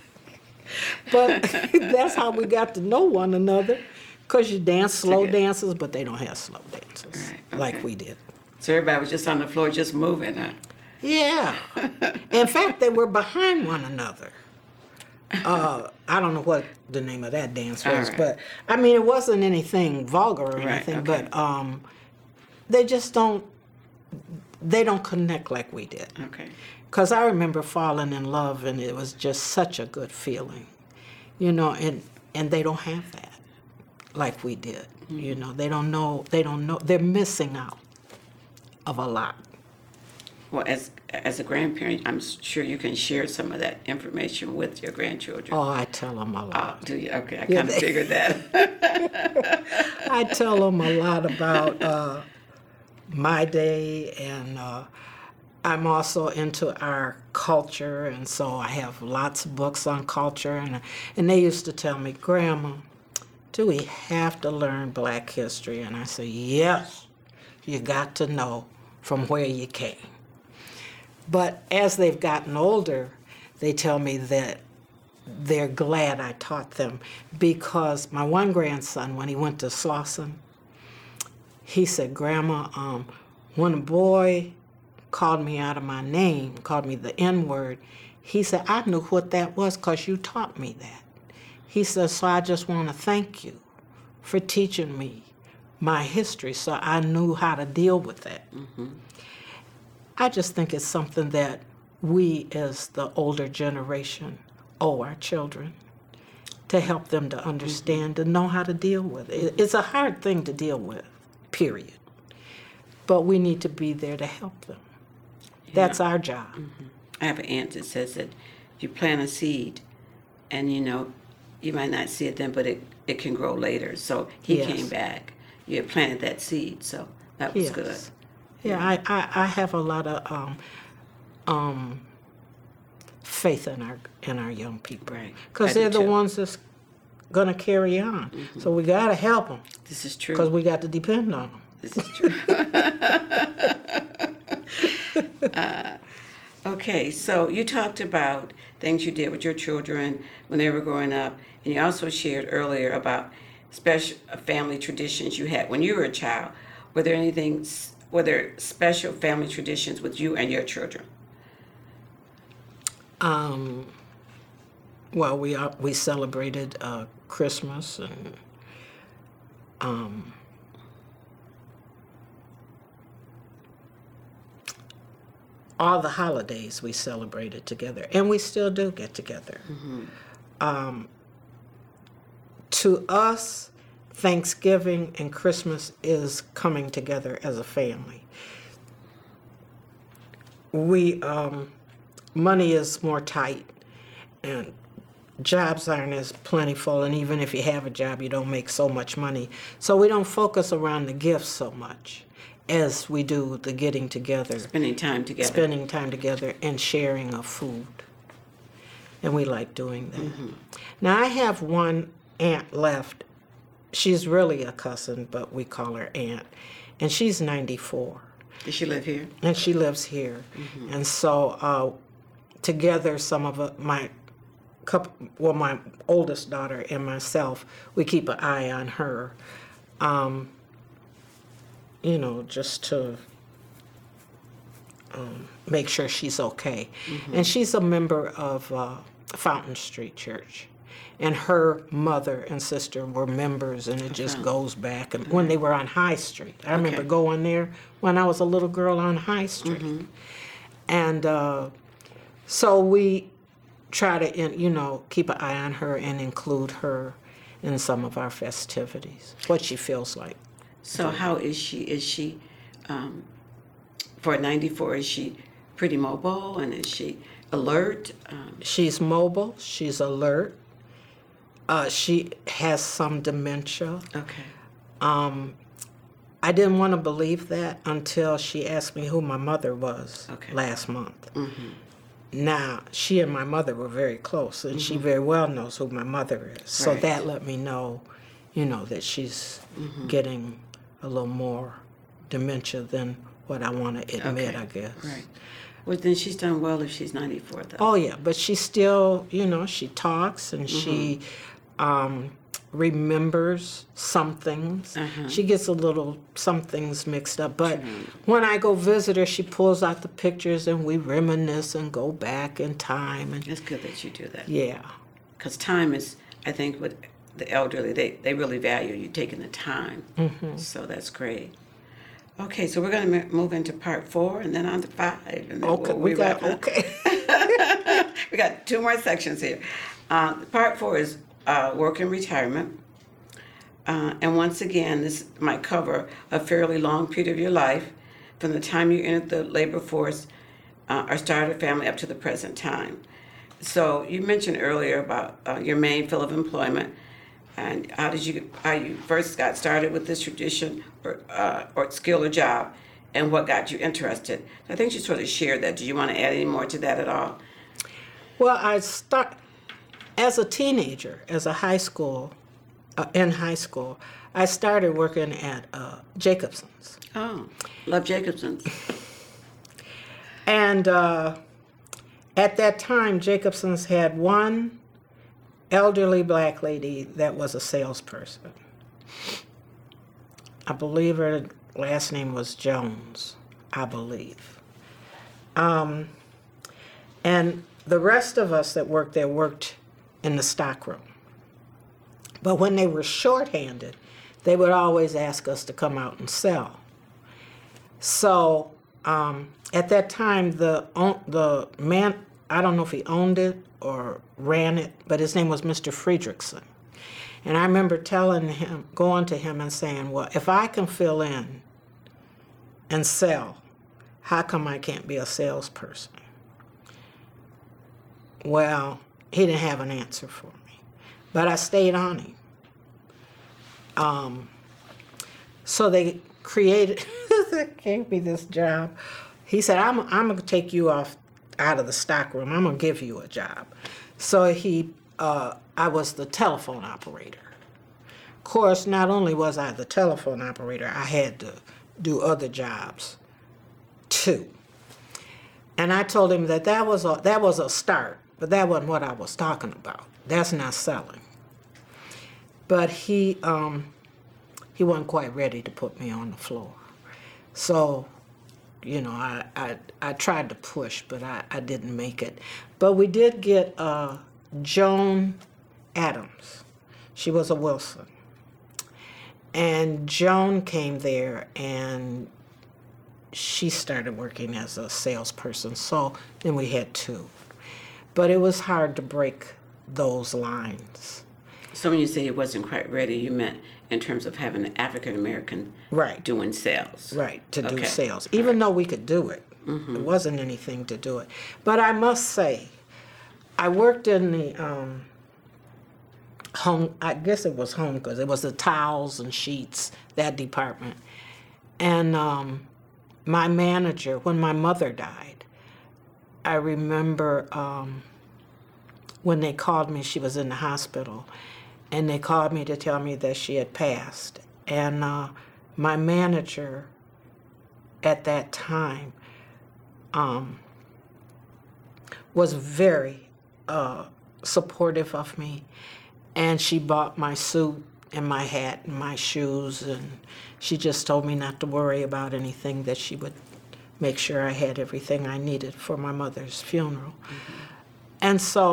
But that's how we got to know one another because you dance slow Together. dances, but they don't have slow dances Right, okay. like we did. So everybody was just on the floor, just moving, huh? Yeah. In fact, they were behind one another. Uh, I don't know what the name of that dance was, right. but I mean, it wasn't anything vulgar or Right, anything, okay. but um, they just don't, they don't connect like we did. Okay. Because I remember falling in love, and it was just such a good feeling, you know, and, and they don't have that like we did. Mm-hmm. You know, they don't know, they don't know, they're missing out of a lot. Well, as as a grandparent, I'm sure you can share some of that information with your grandchildren. Oh, I tell them a Oh, lot. do you? Okay, I Yeah, kind of they- figured that. I tell them a lot about uh, my day, and uh, I'm also into our culture, and so I have lots of books on culture, and and they used to tell me, Grandma, do we have to learn Black history? And I say, yes, you got to know from where you came. But as they've gotten older, they tell me that they're glad I taught them because my one grandson, when he went to Slauson, he said, Grandma, um, when a boy called me out of my name, called me the N-word, he said, I knew what that was because you taught me that. He said, so I just want to thank you for teaching me my history so I knew how to deal with that. Mm-hmm. I just think it's something that we as the older generation owe our children to help them to understand and know how to deal with it. It's a hard thing to deal with, period. But we need to be there to help them. That's Yeah. our job. Mm-hmm. I have an aunt that says that you plant a seed, and you know, you might not see it then, but it, it can grow later. So he Yes. came back. You had planted that seed, so that was Yes. good. Yeah, I, I, I have a lot of um, um, faith in our in our young people. Right. I Because do they're the too. ones that's going to carry on. Mm-hmm. So we got to help them This is true. because we got to depend on them. This is true. uh, okay, so you talked about things you did with your children when they were growing up, and you also shared earlier about special uh, family traditions you had when you were a child. Were there anything, s- were there special family traditions with you and your children? Um, well, we are, we celebrated uh, Christmas and um, all the holidays we celebrated together, and we still do get together. Mm-hmm. Um, to us, Thanksgiving and Christmas is coming together as a family. We um, money is more tight, and jobs aren't as plentiful, and even if you have a job, you don't make so much money. So we don't focus around the gifts so much as we do the getting together, Spending time together. spending time together, and sharing of food. And we like doing that. Mm-hmm. Now, I have one aunt left. She's really a cousin, but we call her aunt. And she's ninety-four. Did she live here? And she lives here. Mm-hmm. And so uh, together, some of uh, my couple, well, my oldest daughter and myself, we keep an eye on her. Um, you know, just to um, make sure she's okay. Mm-hmm. And she's a member of uh, Fountain Street Church. And her mother and sister were members, and it just goes back. And when they were on High Street, I remember Okay. going there when I was a little girl on High Street. And uh, so we try to, in- you know, keep an eye on her and include her in some of our festivities, what she feels like. So how is she? Is she, um, for ninety-four, is she pretty mobile and is she alert? Um, She's mobile, she's alert, uh, she has some dementia. okay. I didn't want to believe that until she asked me who my mother was Okay. last month. Now, she and my mother were very close, and she very well knows who my mother is. So Right. that let me know, you know, that she's getting a little more dementia than what I want to admit, Okay. I guess. Right. Well, then she's done well if she's ninety-four, though. Oh, yeah, but she still, you know, she talks and she um, remembers some things. She gets a little, some things mixed up. But when I go visit her, she pulls out the pictures and we reminisce and go back in time. And It's good that you do that. yeah, Because time is, I think, with the elderly, they, they really value you taking the time. So that's great. Okay, so we're going to move into part four and then on to five. And then okay, we'll- we got, wrap it up. okay. We got two more sections here. Uh, part four is uh, work and retirement. Uh, and once again, this might cover a fairly long period of your life from the time you entered the labor force uh, or started a family up to the present time. So you mentioned earlier about uh, your main field of employment and how did you how you first got started with this tradition or uh, or skill or job, and what got you interested. I think you sort of shared that. Do you want to add any more to that at all? Well, I start as a teenager, as a high school, uh, in high school, I started working at uh, Jacobson's. Oh, love Jacobson's. And uh, at that time, Jacobson's had one elderly black lady that was a salesperson. I believe her last name was Jones, I believe. Um, and the rest of us that worked there worked in the stockroom. But when they were shorthanded, they would always ask us to come out and sell. So um, at that time, the own- the man, I don't know if he owned it or ran it, but his name was Mister Friedrichsen. And I remember telling him, going to him and saying, well, if I can fill in and sell, how come I can't be a salesperson? Well, he didn't have an answer for me, but I stayed on him. Um, so they created, they gave me this job. He said, I'm, I'm going to take you off out of the stockroom. I'm going to give you a job. So he, uh, I was the telephone operator. Of course, not only was I the telephone operator, I had to do other jobs too. And I told him that that was a, that was a start, but that wasn't what I was talking about. That's not selling. But he, um, he wasn't quite ready to put me on the floor. So, you know, I, I, I tried to push, but I, I didn't make it. But we did get uh, Joan Adams. She was a Wilson. And Joan came there and she started working as a salesperson. So then we had two. But it was hard to break those lines. So when you say it wasn't quite ready, you meant in terms of having an African American Right. doing sales. Right, to do Okay. sales, even though we could do it. There wasn't anything to do it. But I must say, I worked in the um, home, I guess it was home, because it was the towels and sheets, that department. And um, my manager, when my mother died, I remember um, when they called me, she was in the hospital, and they called me to tell me that she had passed. And uh, my manager at that time um, was very uh, supportive of me. And she bought my suit and my hat and my shoes, and she just told me not to worry about anything, that she would make sure I had everything I needed for my mother's funeral. Mm-hmm. And so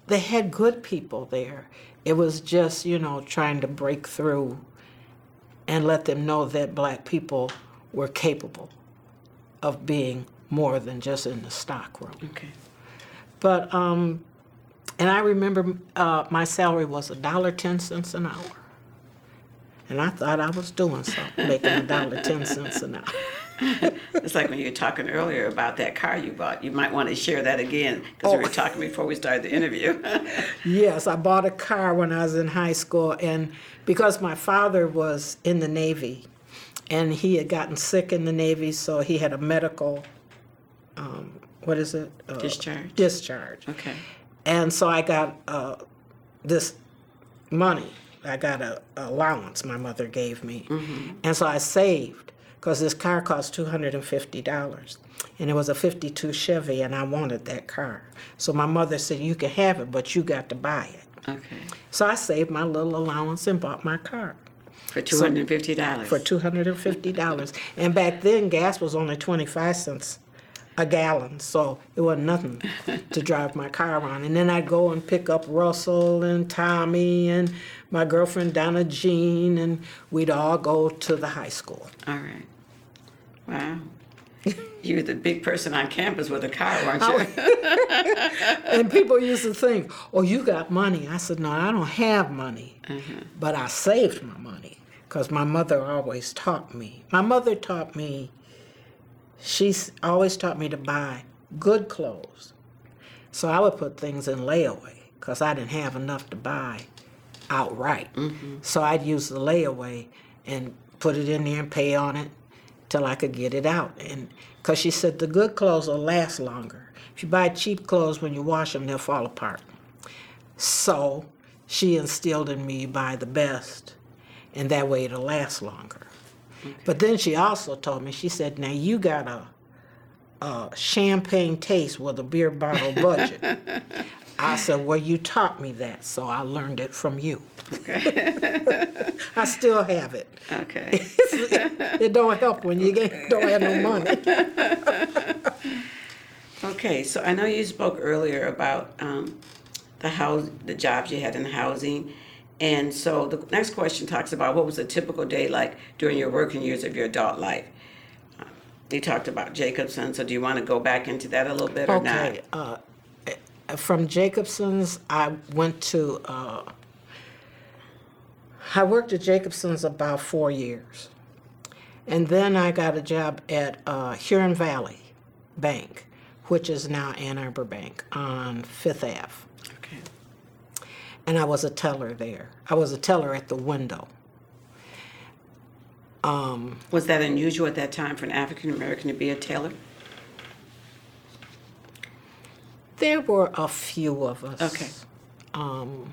they had good people there. It was just, you know, trying to break through and let them know that black people were capable of being more than just in the stock room. Okay. But, um, and I remember uh, my salary was a dollar ten cents an hour. And I thought I was doing something, making a dollar ten cents an hour. It's like when you were talking earlier about that car you bought. You might want to share that again because we Oh. were talking before we started the interview. Yes, I bought a car when I was in high school, and because my father was in the Navy, and he had gotten sick in the Navy, so he had a medical, um, what is it? Uh, Discharge? Discharge. Okay. And so I got uh, this money. I got a, a allowance my mother gave me. Mm-hmm. And so I saved, because this car cost two hundred fifty dollars. And it was a fifty-two Chevy, and I wanted that car. So my mother said, you can have it, but you got to buy it. Okay. So I saved my little allowance and bought my car For two hundred fifty dollars. for two hundred fifty dollars. And back then, gas was only twenty-five cents a gallon, so it wasn't nothing to drive my car around. And then I'd go and pick up Russell and Tommy and my girlfriend Donna Jean, and we'd all go to the high school. All right. Wow. You're the big person on campus with a car, weren't you? And people used to think, oh, you got money. I said, no, I don't have money, Mm-hmm. but I saved my money because my mother always taught me. My mother taught me, she's always taught me to buy good clothes. So I would put things in layaway because I didn't have enough to buy outright. Mm-hmm. So I'd use the layaway and put it in there and pay on it till I could get it out. And because she said the good clothes will last longer. If you buy cheap clothes, when you wash them, they'll fall apart. So she instilled in me buy the best, and that way it'll last longer. Okay. But then she also told me, she said, now you got a, a champagne taste with a beer bottle budget. I said, well, you taught me that, so I learned it from you. Okay. I still have it. Okay. It don't help when you get, don't have no money. Okay, so I know you spoke earlier about um, the house, the jobs you had in housing, and so the next question talks about what was a typical day like during your working years of your adult life. Uh, You talked about Jacobson, so do you want to go back into that a little bit or not? Okay, uh, from Jacobson's, I went to, uh, I worked at Jacobson's about four years. And then I got a job at uh, Huron Valley Bank, which is now Ann Arbor Bank on Fifth Avenue. Okay. And I was a teller there. I was a teller at the window. Um, Was that unusual at that time for an African American to be a tailor? there were a few of us. Okay. Um,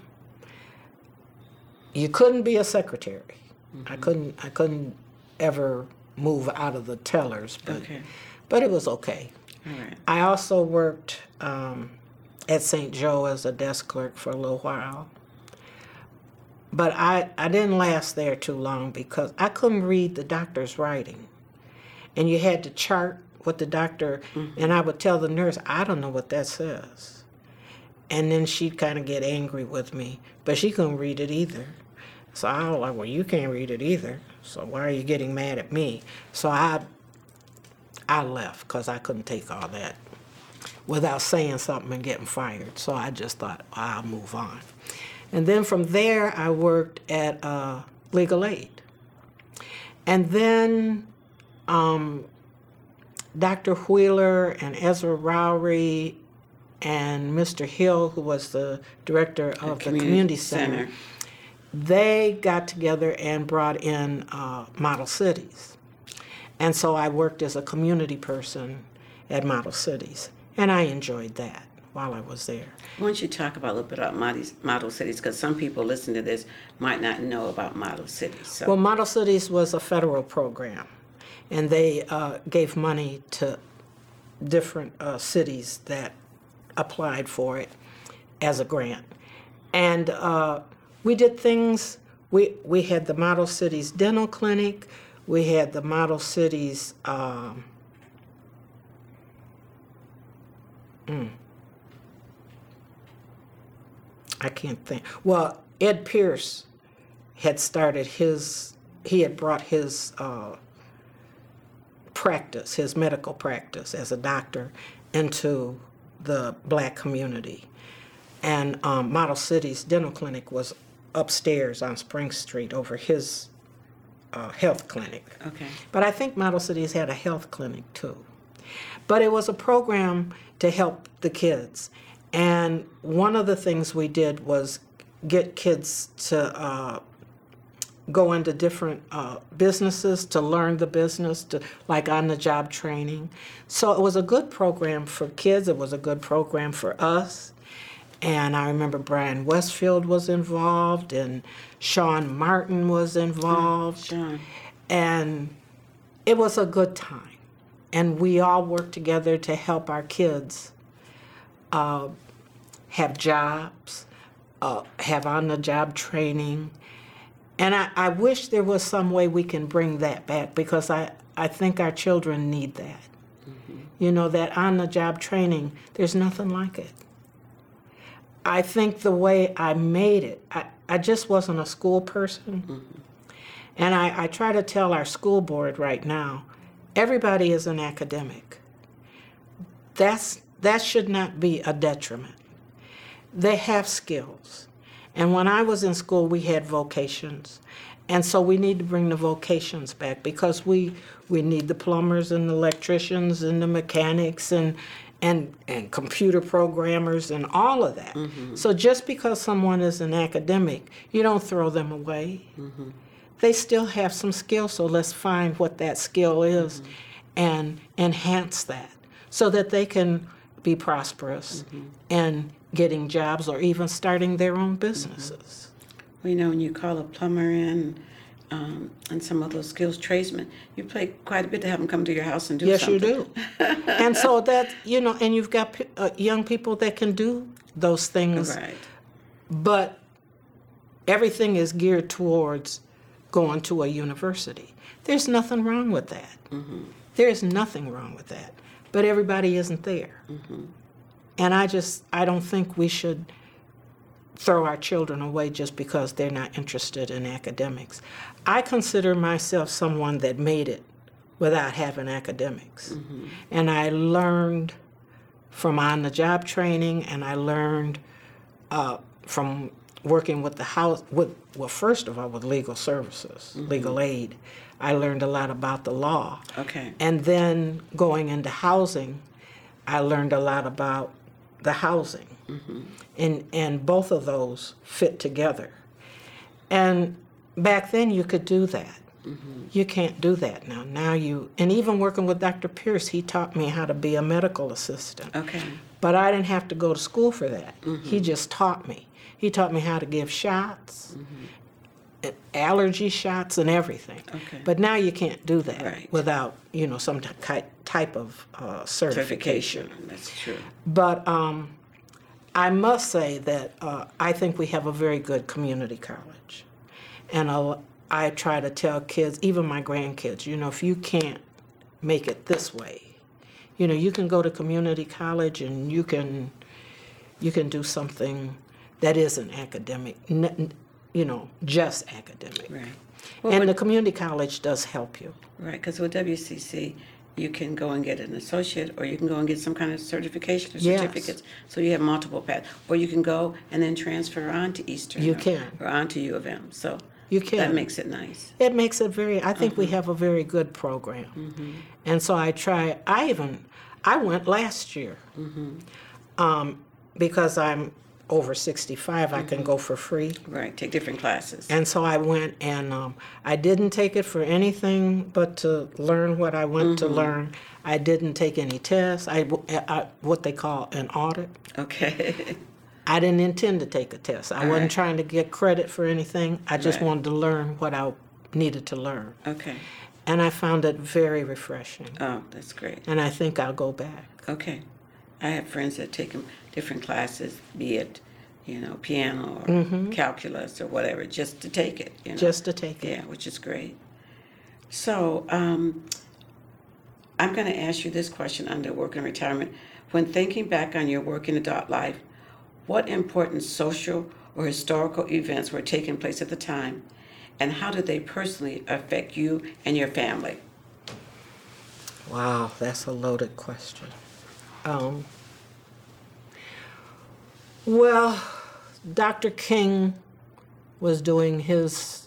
you couldn't be a secretary. Mm-hmm. I couldn't. I couldn't ever move out of the tellers, but Okay. but it was okay. All right. I also worked um, at Saint Joe as a desk clerk for a little while. But I, I didn't last there too long because I couldn't read the doctor's writing. And you had to chart what the doctor, Mm-hmm. and I would tell the nurse, I don't know what that says. And then she'd kind of get angry with me, but she couldn't read it either. So I was like, well, you can't read it either, so why are you getting mad at me? So I I left because I couldn't take all that without saying something and getting fired. So I just thought, I'll move on. And then from there, I worked at uh, Legal Aid. And then um, Doctor Wheeler and Ezra Rowry and Mister Hill, who was the director of the community center, they got together and brought in uh, Model Cities. And so I worked as a community person at Model Cities, and I enjoyed that while I was there. Why don't you talk about a little bit about model, model cities, because some people listening to this might not know about model cities. So. Well, Model Cities was a federal program, and they uh, gave money to different uh, cities that applied for it as a grant. And uh, we did things, we, we had the Model Cities Dental Clinic, we had the Model Cities, um, mm, I can't think. Well, Ed Pierce had started his, he had brought his uh, practice, his medical practice as a doctor into the black community. And um, Model City's dental clinic was upstairs on Spring Street over his uh, health clinic. Okay. But I think Model Cities had a health clinic too. But it was a program to help the kids. And one of the things we did was get kids to uh, go into different uh, businesses to learn the business, to like on-the-job training. So it was a good program for kids. It was a good program for us. And I remember Brian Westfield was involved, and Sean Martin was involved. Sean. And it was a good time. And we all worked together to help our kids uh, have jobs, uh, have on-the-job training. And I, I wish there was some way we can bring that back, because I, I think our children need that. Mm-hmm. You know, that on-the-job training, there's nothing like it. I think the way I made it, I, I just wasn't a school person. Mm-hmm. And I, I try to tell our school board right now, everybody is an academic. That's, that should not be a detriment. They have skills. And when I was in school, we had vocations. And so we need to bring the vocations back, because we, we need the plumbers and the electricians and the mechanics and, and, and computer programmers and all of that. Mm-hmm. So just because someone is an academic, you don't throw them away. Mm-hmm. They still have some skill, so let's find what that skill is mm-hmm. and enhance that so that they can be prosperous mm-hmm. and getting jobs or even starting their own businesses. Mm-hmm. Well, you know, when you call a plumber in um, and some of those skills tradesmen, you pay quite a bit to have them come to your house and do yes, something. Yes, you do. And so that, you know, and you've got uh, young people that can do those things. Right. But everything is geared towards going to a university. There's nothing wrong with that. Mm-hmm. There's nothing wrong with that. But everybody isn't there. Mm-hmm. And I just, I don't think we should throw our children away just because they're not interested in academics. I consider myself someone that made it without having academics. Mm-hmm. And I learned from on-the-job training, and I learned uh, from working with the house, with, well, first of all, with legal services, mm-hmm. legal aid. I learned a lot about the law. Okay. And then going into housing, I learned a lot about the housing. Mm-hmm. And, and both of those fit together. And back then you could do that. Mm-hmm. You can't do that now. Now you, and even working with Doctor Pierce, he taught me how to be a medical assistant. Okay. But I didn't have to go to school for that. Mm-hmm. He just taught me. He taught me how to give shots, mm-hmm. allergy shots and everything. Okay. But now you can't do that right. without, you know, some t- type of uh, certification. certification. That's true. But um, I must say that uh, I think we have a very good community college. And a, I try to tell kids, even my grandkids, you know, if you can't make it this way, you know, you can go to community college and you can, you can do something that isn't academic, n- you know, just academic. Right. Well, and the community college does help you. Right, because with W C C, you can go and get an associate, or you can go and get some kind of certification or Yes. certificates. So you have multiple paths. Or you can go and then transfer on to Eastern. You or, can. Or on to U of M. So you can. That makes it nice. It makes it very, I think uh-huh. we have a very good program. Mm-hmm. And so I try, I even, I went last year. Mm-hmm. Um, because I'm over sixty-five, mm-hmm. I can go for free. Right, take different classes. And so I went, and um, I didn't take it for anything but to learn what I went mm-hmm. to learn. I didn't take any tests. I, I what they call an audit. Okay. I didn't intend to take a test. I All wasn't right. trying to get credit for anything. I just Right. wanted to learn what I needed to learn. Okay. And I found it very refreshing. Oh, that's great. And I think I'll go back. Okay. I have friends that take different classes, be it, you know, piano or Mm-hmm. calculus or whatever, just to take it. You know? Just to take it. Yeah, which is great. So um, I'm going to ask you this question under work and retirement. When thinking back on your working adult life, what important social or historical events were taking place at the time, and how did they personally affect you and your family? Wow, that's a loaded question. Um, well, Doctor King was doing his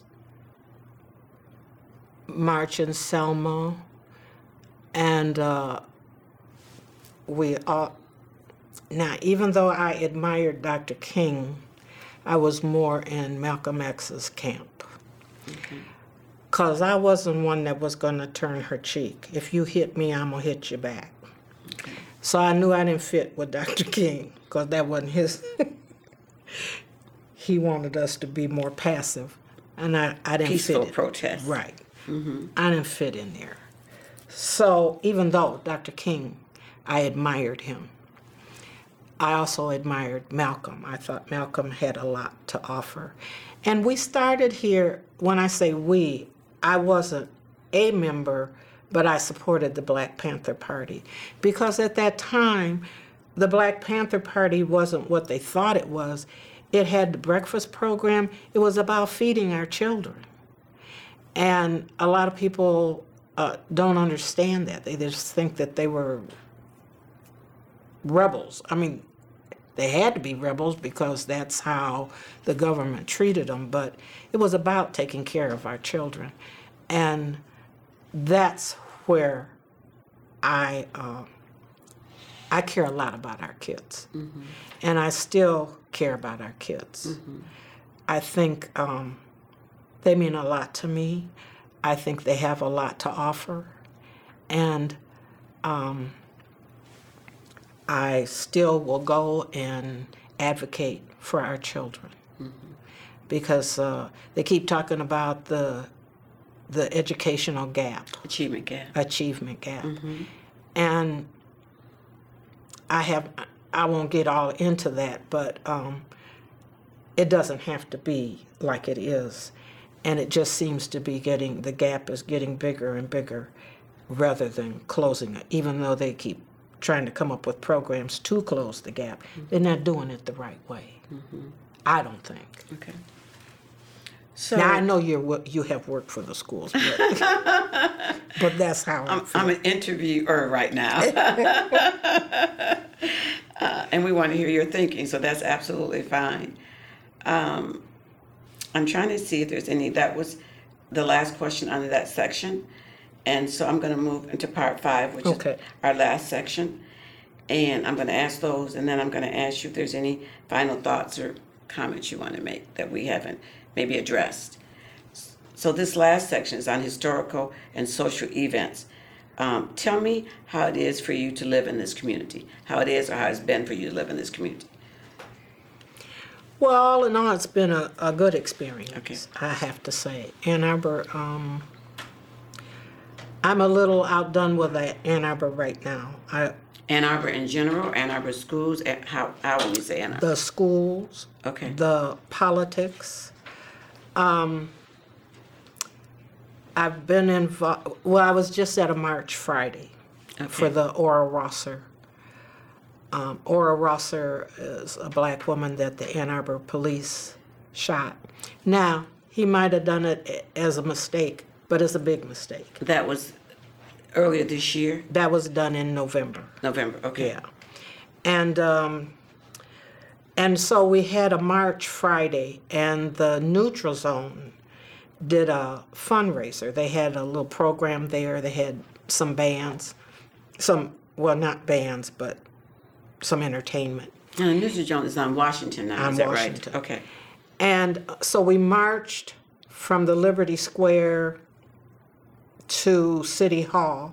march in Selma, and uh, we all, now even though I admired Doctor King, I was more in Malcolm X's camp. Because I wasn't one that was going to turn her cheek. If you hit me, I'm going to hit you back. Okay. So I knew I didn't fit with Doctor King, because that wasn't his. He wanted us to be more passive, and I, I didn't Peaceful fit it. protest. Right. Mm-hmm. I didn't fit in there. So even though Doctor King, I admired him, I also admired Malcolm. I thought Malcolm had a lot to offer. And we started here, when I say we, I wasn't a member, but I supported the Black Panther Party. Because at that time, the Black Panther Party wasn't what they thought it was. It had the breakfast program. It was about feeding our children. And a lot of people uh, don't understand that. They just think that they were rebels. I mean, they had to be rebels because that's how the government treated them, but it was about taking care of our children. And that's where I uh, I care a lot about our kids. Mm-hmm. And I still care about our kids. Mm-hmm. I think um, they mean a lot to me. I think they have a lot to offer. And um, I still will go and advocate for our children. Mm-hmm. Because uh, they keep talking about the the educational gap. Achievement gap. Achievement gap. Mm-hmm. And I have, I won't get all into that, but um, it doesn't have to be like it is. And it just seems to be getting, the gap is getting bigger and bigger rather than closing it, even though they keep trying to come up with programs to close the gap. Mm-hmm. They're not doing it the right way. Mm-hmm. I don't think. Okay. So now I know you're you have worked for the schools, but, but that's how I I'm, feel. I'm an interviewer right now, uh, and we want to hear your thinking. So that's absolutely fine. Um, I'm trying to see if there's any. That was the last question under that section, and so I'm going to move into part five, which okay. is our last section, and I'm going to ask those, and then I'm going to ask you if there's any final thoughts or comments you want to make that we haven't maybe addressed. So this last section is on historical and social events. Um, tell me how it is for you to live in this community, how it is or how it's been for you to live in this community. Well, all in all, it's been a, a good experience, Okay. I have to say. Ann Arbor, um, I'm a little outdone with Ann Arbor right now. I, Ann Arbor in general, Ann Arbor schools, how, how would we say Ann Arbor? The schools, okay. the politics. Um, I've been involved, well, I was just at a march Friday okay. for the Ora Rosser. Um, Ora Rosser is a black woman that the Ann Arbor police shot. Now, he might have done it as a mistake, but it's a big mistake. That was earlier this year? That was done in November. November, okay. Yeah. And um, and so we had a march Friday, and the Neutral Zone did a fundraiser. They had a little program there. They had some bands, some, well, not bands, but some entertainment. And the Neutral Zone is on Washington now, on is that Washington. right? Okay. And so we marched from the Liberty Square to City Hall,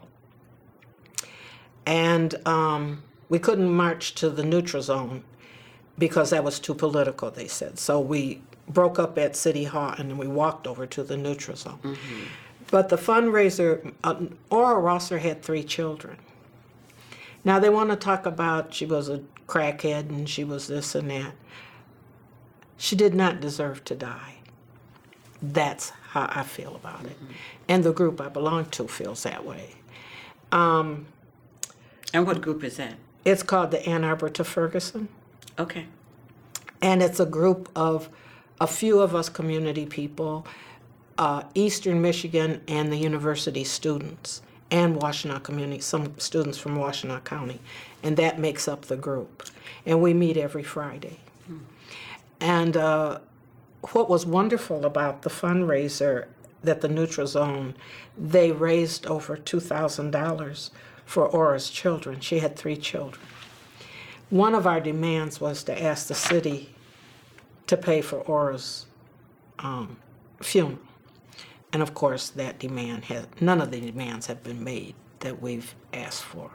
and um, we couldn't march to the Neutral Zone because that was too political, they said. So we broke up at City Hall and then we walked over to the Neutral Zone. Mm-hmm. But the fundraiser, uh, Ora Rosser had three children. Now they want to talk about she was a crackhead and she was this and that. She did not deserve to die. That's how I feel about it. Mm-hmm. And the group I belong to feels that way. Um, and what group is that? It's called the Ann Arbor to Ferguson. Okay. And it's a group of a few of us community people, uh, Eastern Michigan and the university students, and Washtenaw community, some students from Washtenaw County. And that makes up the group. And we meet every Friday. Hmm. And uh, what was wonderful about the fundraiser that the Neutral Zone, they raised over two thousand dollars for Aura's children. She had three children. One of our demands was to ask the city to pay for Aura's um, funeral. And of course, that demand has, none of the demands have been made that we've asked for.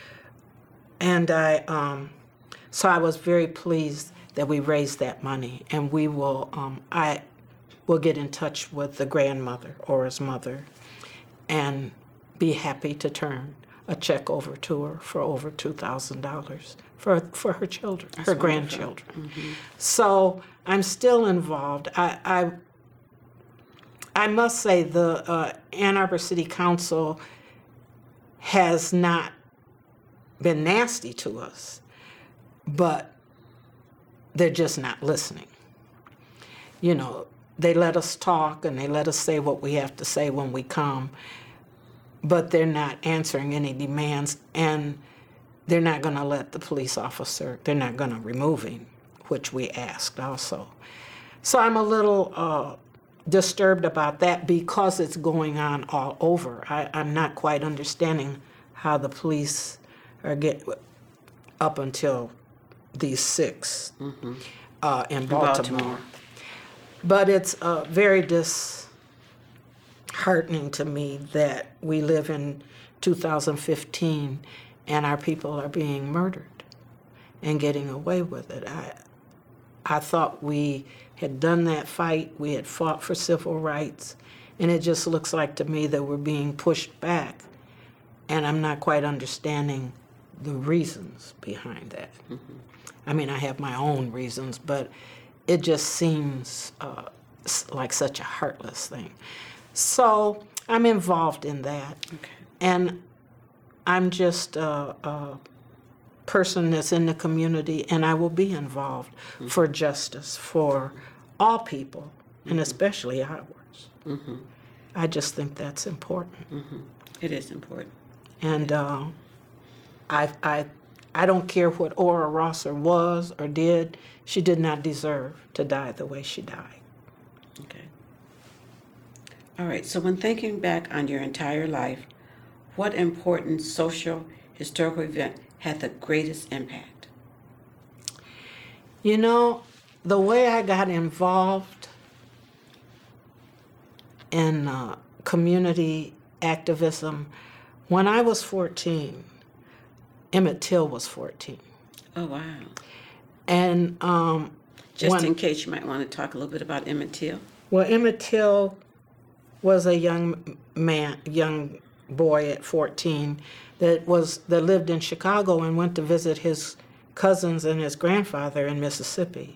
And I, um, so I was very pleased that we raised that money, and we will, um, I will get in touch with the grandmother, Aura's mother, and be happy to turn a check over to her for over two thousand dollars for for her children, That's her wonderful. grandchildren. Mm-hmm. So I'm still involved. I, I, I must say the uh, Ann Arbor City Council has not been nasty to us, but they're just not listening. You know, they let us talk and they let us say what we have to say when we come, but they're not answering any demands, and they're not going to let the police officer, they're not going to remove him, which we asked also. So I'm a little uh, disturbed about that because it's going on all over. I, I'm not quite understanding how the police are get up until these six mm-hmm. uh, in Baltimore. Baltimore. But it's uh, very disheartening to me that we live in two thousand fifteen and our people are being murdered and getting away with it. I, I thought we had done that fight, we had fought for civil rights, and it just looks like to me that we're being pushed back, and I'm not quite understanding the reasons behind that. Mm-hmm. I mean, I have my own reasons, but it just seems uh, like such a heartless thing. So I'm involved in that. Okay. And I'm just a, a person that's in the community, and I will be involved mm-hmm. for justice for all people, mm-hmm. and especially ours. Mm-hmm. I just think that's important. Mm-hmm. It is important. And uh, I, I, I don't care what Aura Rosser was or did. She did not deserve to die the way she died. Okay. All right. So when thinking back on your entire life, what important social, historical event had the greatest impact? You know, the way I got involved in uh, community activism, when I was fourteen, Emmett Till was fourteen. Oh, wow. And um, just when, in case you might want to talk a little bit about Emmett Till. Well, Emmett Till was a young man, young boy at fourteen that was that lived in Chicago and went to visit his cousins and his grandfather in Mississippi.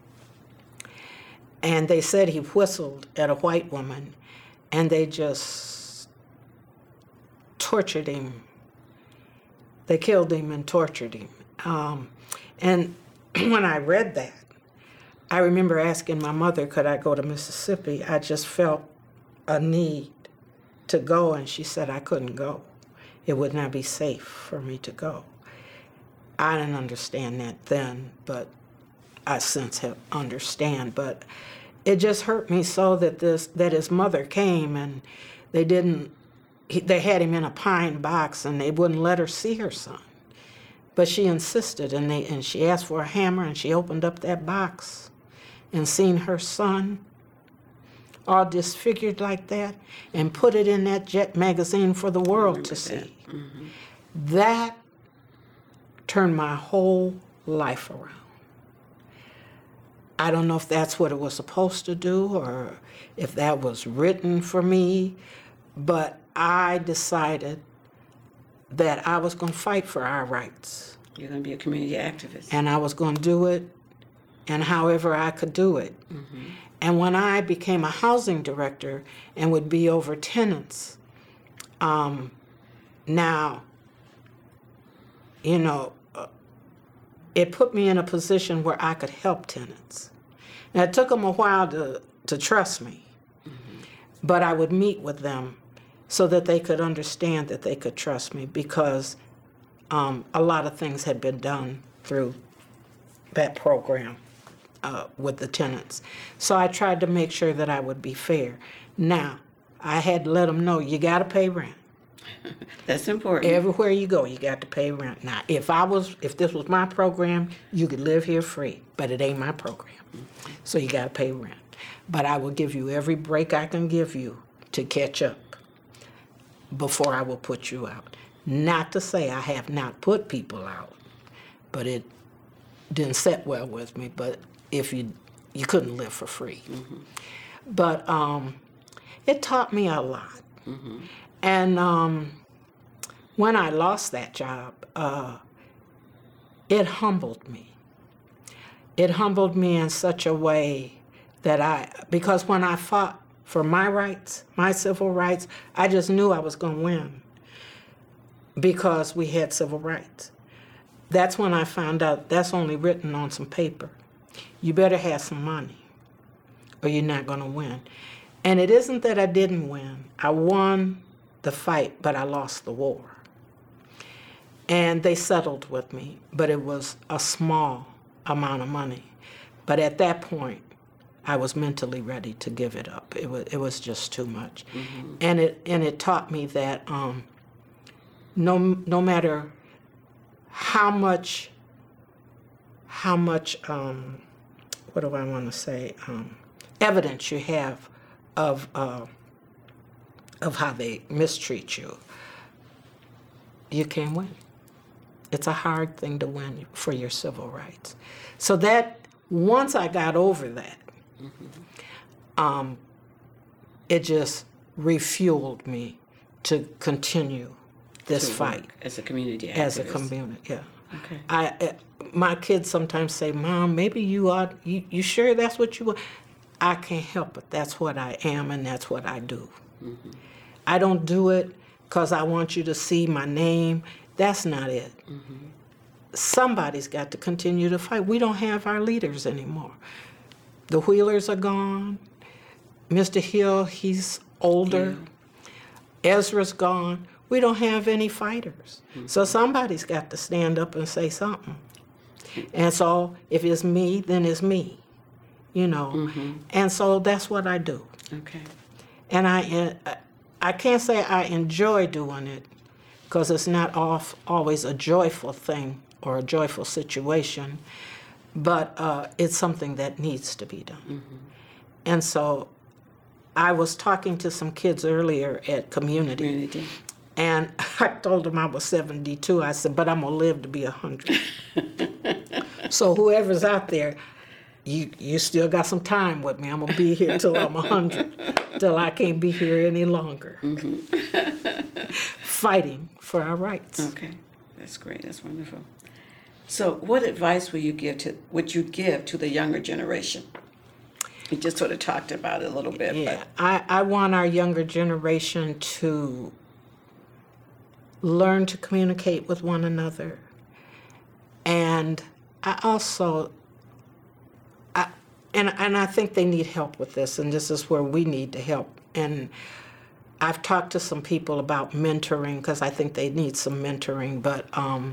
And they said he whistled at a white woman, and they just tortured him. They killed him and tortured him. Um, and when I read that, I remember asking my mother, could I go to Mississippi? I just felt a need to go, and she said I couldn't go. It would not be safe for me to go. I didn't understand that then, but I since have understand. But it just hurt me so that this that his mother came, and they didn't. He, they had him in a pine box, and they wouldn't let her see her son. But she insisted, and they and she asked for a hammer, and she opened up that box, and seen her son all disfigured like that, and put it in that Jet magazine for the world to see. That. Mm-hmm. That turned my whole life around. I don't know if that's what it was supposed to do or if that was written for me, but I decided that I was going to fight for our rights. You're going to be a community activist. And I was going to do it, and however I could do it. Mm-hmm. And when I became a housing director and would be over tenants, um, now, you know, uh, it put me in a position where I could help tenants. Now, it took them a while to, to trust me, mm-hmm. but I would meet with them so that they could understand that they could trust me, because um, a lot of things had been done through that program uh, with the tenants. So I tried to make sure that I would be fair. Now, I had to let them know, you got to pay rent. That's important. Everywhere you go, you got to pay rent. Now, if I was, if this was my program, you could live here free, but it ain't my program. Mm-hmm. So you got to pay rent. But I will give you every break I can give you to catch up before I will put you out. Not to say I have not put people out, but it didn't set well with me. But if you, you couldn't live for free. Mm-hmm. But um, it taught me a lot. Mm-hmm. And um, when I lost that job, uh, it humbled me. It humbled me in such a way that I, because when I fought for my rights, my civil rights, I just knew I was going to win because we had civil rights. That's when I found out that's only written on some paper. You better have some money or you're not going to win. And it isn't that I didn't win. I won the fight, but I lost the war. And they settled with me, but it was a small amount of money. But at that point, I was mentally ready to give it up. It was it was just too much. Mm-hmm. And it and it taught me that um, no no matter how much how much um, what do I want to say um, evidence you have of uh, of how they mistreat you, you can't win. It's a hard thing to win for your civil rights. So that, once I got over that, mm-hmm. um, it just refueled me to continue this to fight. Work as a community activist. As a community, yeah. Okay. I, uh, my kids sometimes say, Mom, maybe you ought, you, you sure that's what you want? I can't help it. That's what I am and that's what I do. Mm-hmm. I don't do it because I want you to see my name. That's not it. Mm-hmm. Somebody's got to continue to fight. We don't have our leaders anymore. The Wheelers are gone. Mister Hill, he's older. Yeah. Ezra's gone. We don't have any fighters. Mm-hmm. So somebody's got to stand up and say something. And so if it's me, then it's me, you know. Mm-hmm. And so that's what I do. Okay. And I, I can't say I enjoy doing it because it's not off, always a joyful thing or a joyful situation, but uh, it's something that needs to be done. Mm-hmm. And so I was talking to some kids earlier at Community, Community. And I told them I was seventy-two. I said, but I'm going to live to be one hundred. So whoever's out there, You you still got some time with me. I'm going to be here till I'm one hundred, till I can't be here any longer. Mm-hmm. Fighting for our rights. Okay, that's great. That's wonderful. So what advice would you give to would you give to the younger generation? You just sort of talked about it a little bit. Yeah, but. I, I want our younger generation to learn to communicate with one another. And I also... I, and and I think they need help with this, and this is where we need to help. And I've talked to some people about mentoring because I think they need some mentoring, but um,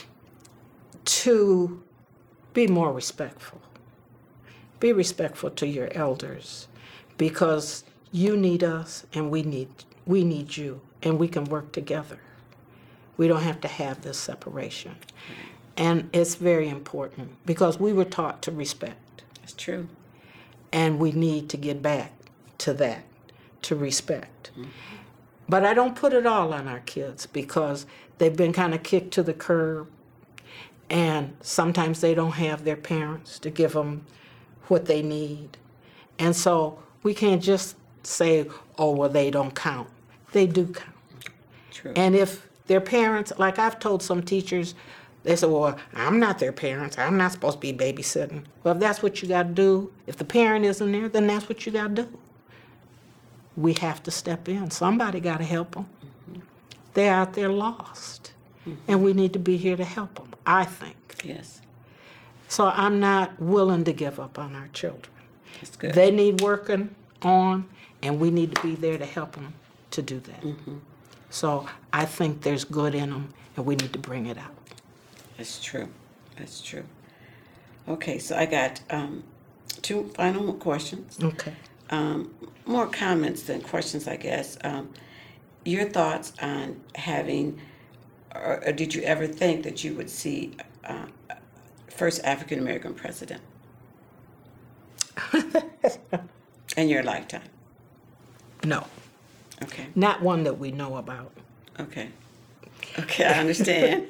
to be more respectful. Be respectful to your elders because you need us and we need we need you, and we can work together. We don't have to have this separation. And it's very important because we were taught to respect. It's true. And we need to get back to that, to respect. Mm-hmm. But I don't put it all on our kids because they've been kind of kicked to the curb, and sometimes they don't have their parents to give them what they need. And so we can't just say, oh, well, they don't count. They do count. True. And if their parents, like I've told some teachers, they say, well, I'm not their parents. I'm not supposed to be babysitting. Well, if that's what you got to do, if the parent isn't there, then that's what you got to do. We have to step in. Somebody got to help them. Mm-hmm. They're out there lost. Mm-hmm. And we need to be here to help them, I think. Yes. So I'm not willing to give up on our children. That's good. They need working on, and we need to be there to help them to do that. Mm-hmm. So I think there's good in them, and we need to bring it out. That's true. That's true. Okay, so I got um, two final questions. Okay. Um, more comments than questions, I guess. Um, your thoughts on having, or, or did you ever think that you would see uh, first African American president in your lifetime? No, Okay. not one that we know about. Okay. Okay, I understand.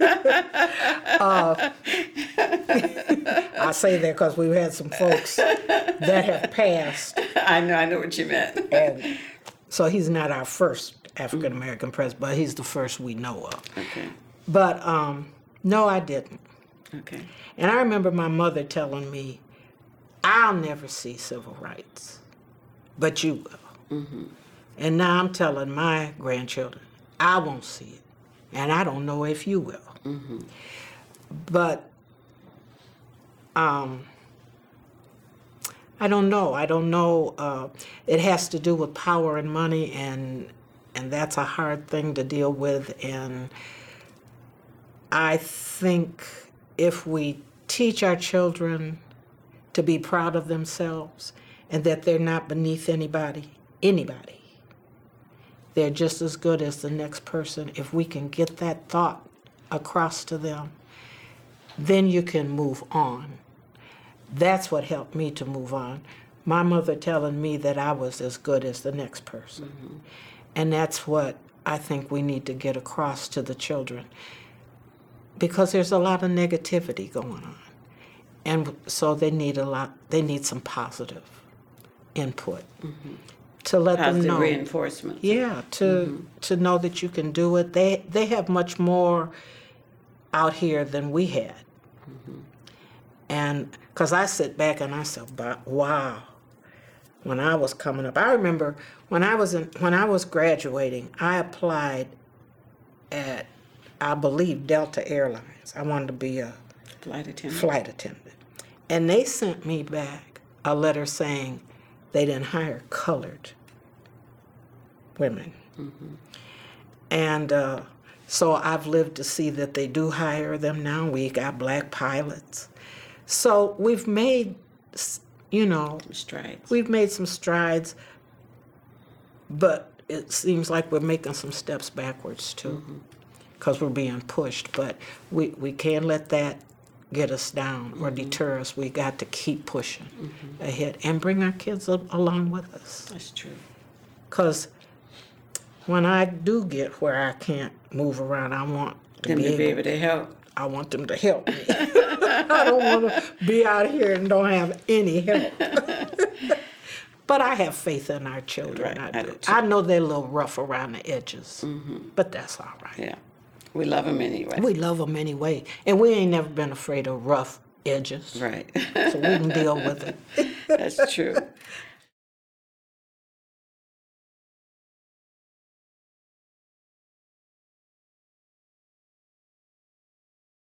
I say that because we've had some folks that have passed, I know. I know what you meant. and so he's not our first African American president, but he's the first we know of. Okay. But um, no, I didn't. Okay. And I remember my mother telling me, I'll never see civil rights, but you will. Mm-hmm. And now I'm telling my grandchildren, I won't see it. And I don't know if you will. Mm-hmm. But um, I don't know. I don't know. Uh, it has to do with power and money, and and that's a hard thing to deal with. And I think if we teach our children to be proud of themselves and that they're not beneath anybody, anybody, they're just as good as the next person. If we can get that thought across to them, then you can move on. That's what helped me to move on. My mother telling me that I was as good as the next person. Mm-hmm. And that's what I think we need to get across to the children, because there's a lot of negativity going on. And so they need a lot, they need some positive input. Mm-hmm. To let Positive them know, reinforcement. yeah, to mm-hmm. to know that you can do it. They they have much more out here than we had, mm-hmm. and because I sit back and I said, "But wow," when I was coming up, I remember when I was in when I was graduating, I applied at, I believe, Delta Airlines. I wanted to be a flight attendant. Flight attendant, and they sent me back a letter saying they didn't hire colored women. Mm-hmm. And uh, so I've lived to see that they do hire them now. We got black pilots. So we've made, you know, strides. We've made some strides, but it seems like we're making some steps backwards too, because mm-hmm. we're being pushed. But we, we can't let that get us down or mm-hmm. deter us. We got to keep pushing mm-hmm. ahead and bring our kids up along with us. That's true. Because when I do get where I can't move around, I want to them be, to able, be able to help. I want them to help me. I don't want to be out here and don't have any help. But I have faith in our children. Right, I, I do. do too. I know they're a little rough around the edges, mm-hmm. but that's all right. Yeah. We love them anyway. We love them anyway. And we ain't never been afraid of rough edges. Right. So we can deal with it. That's true.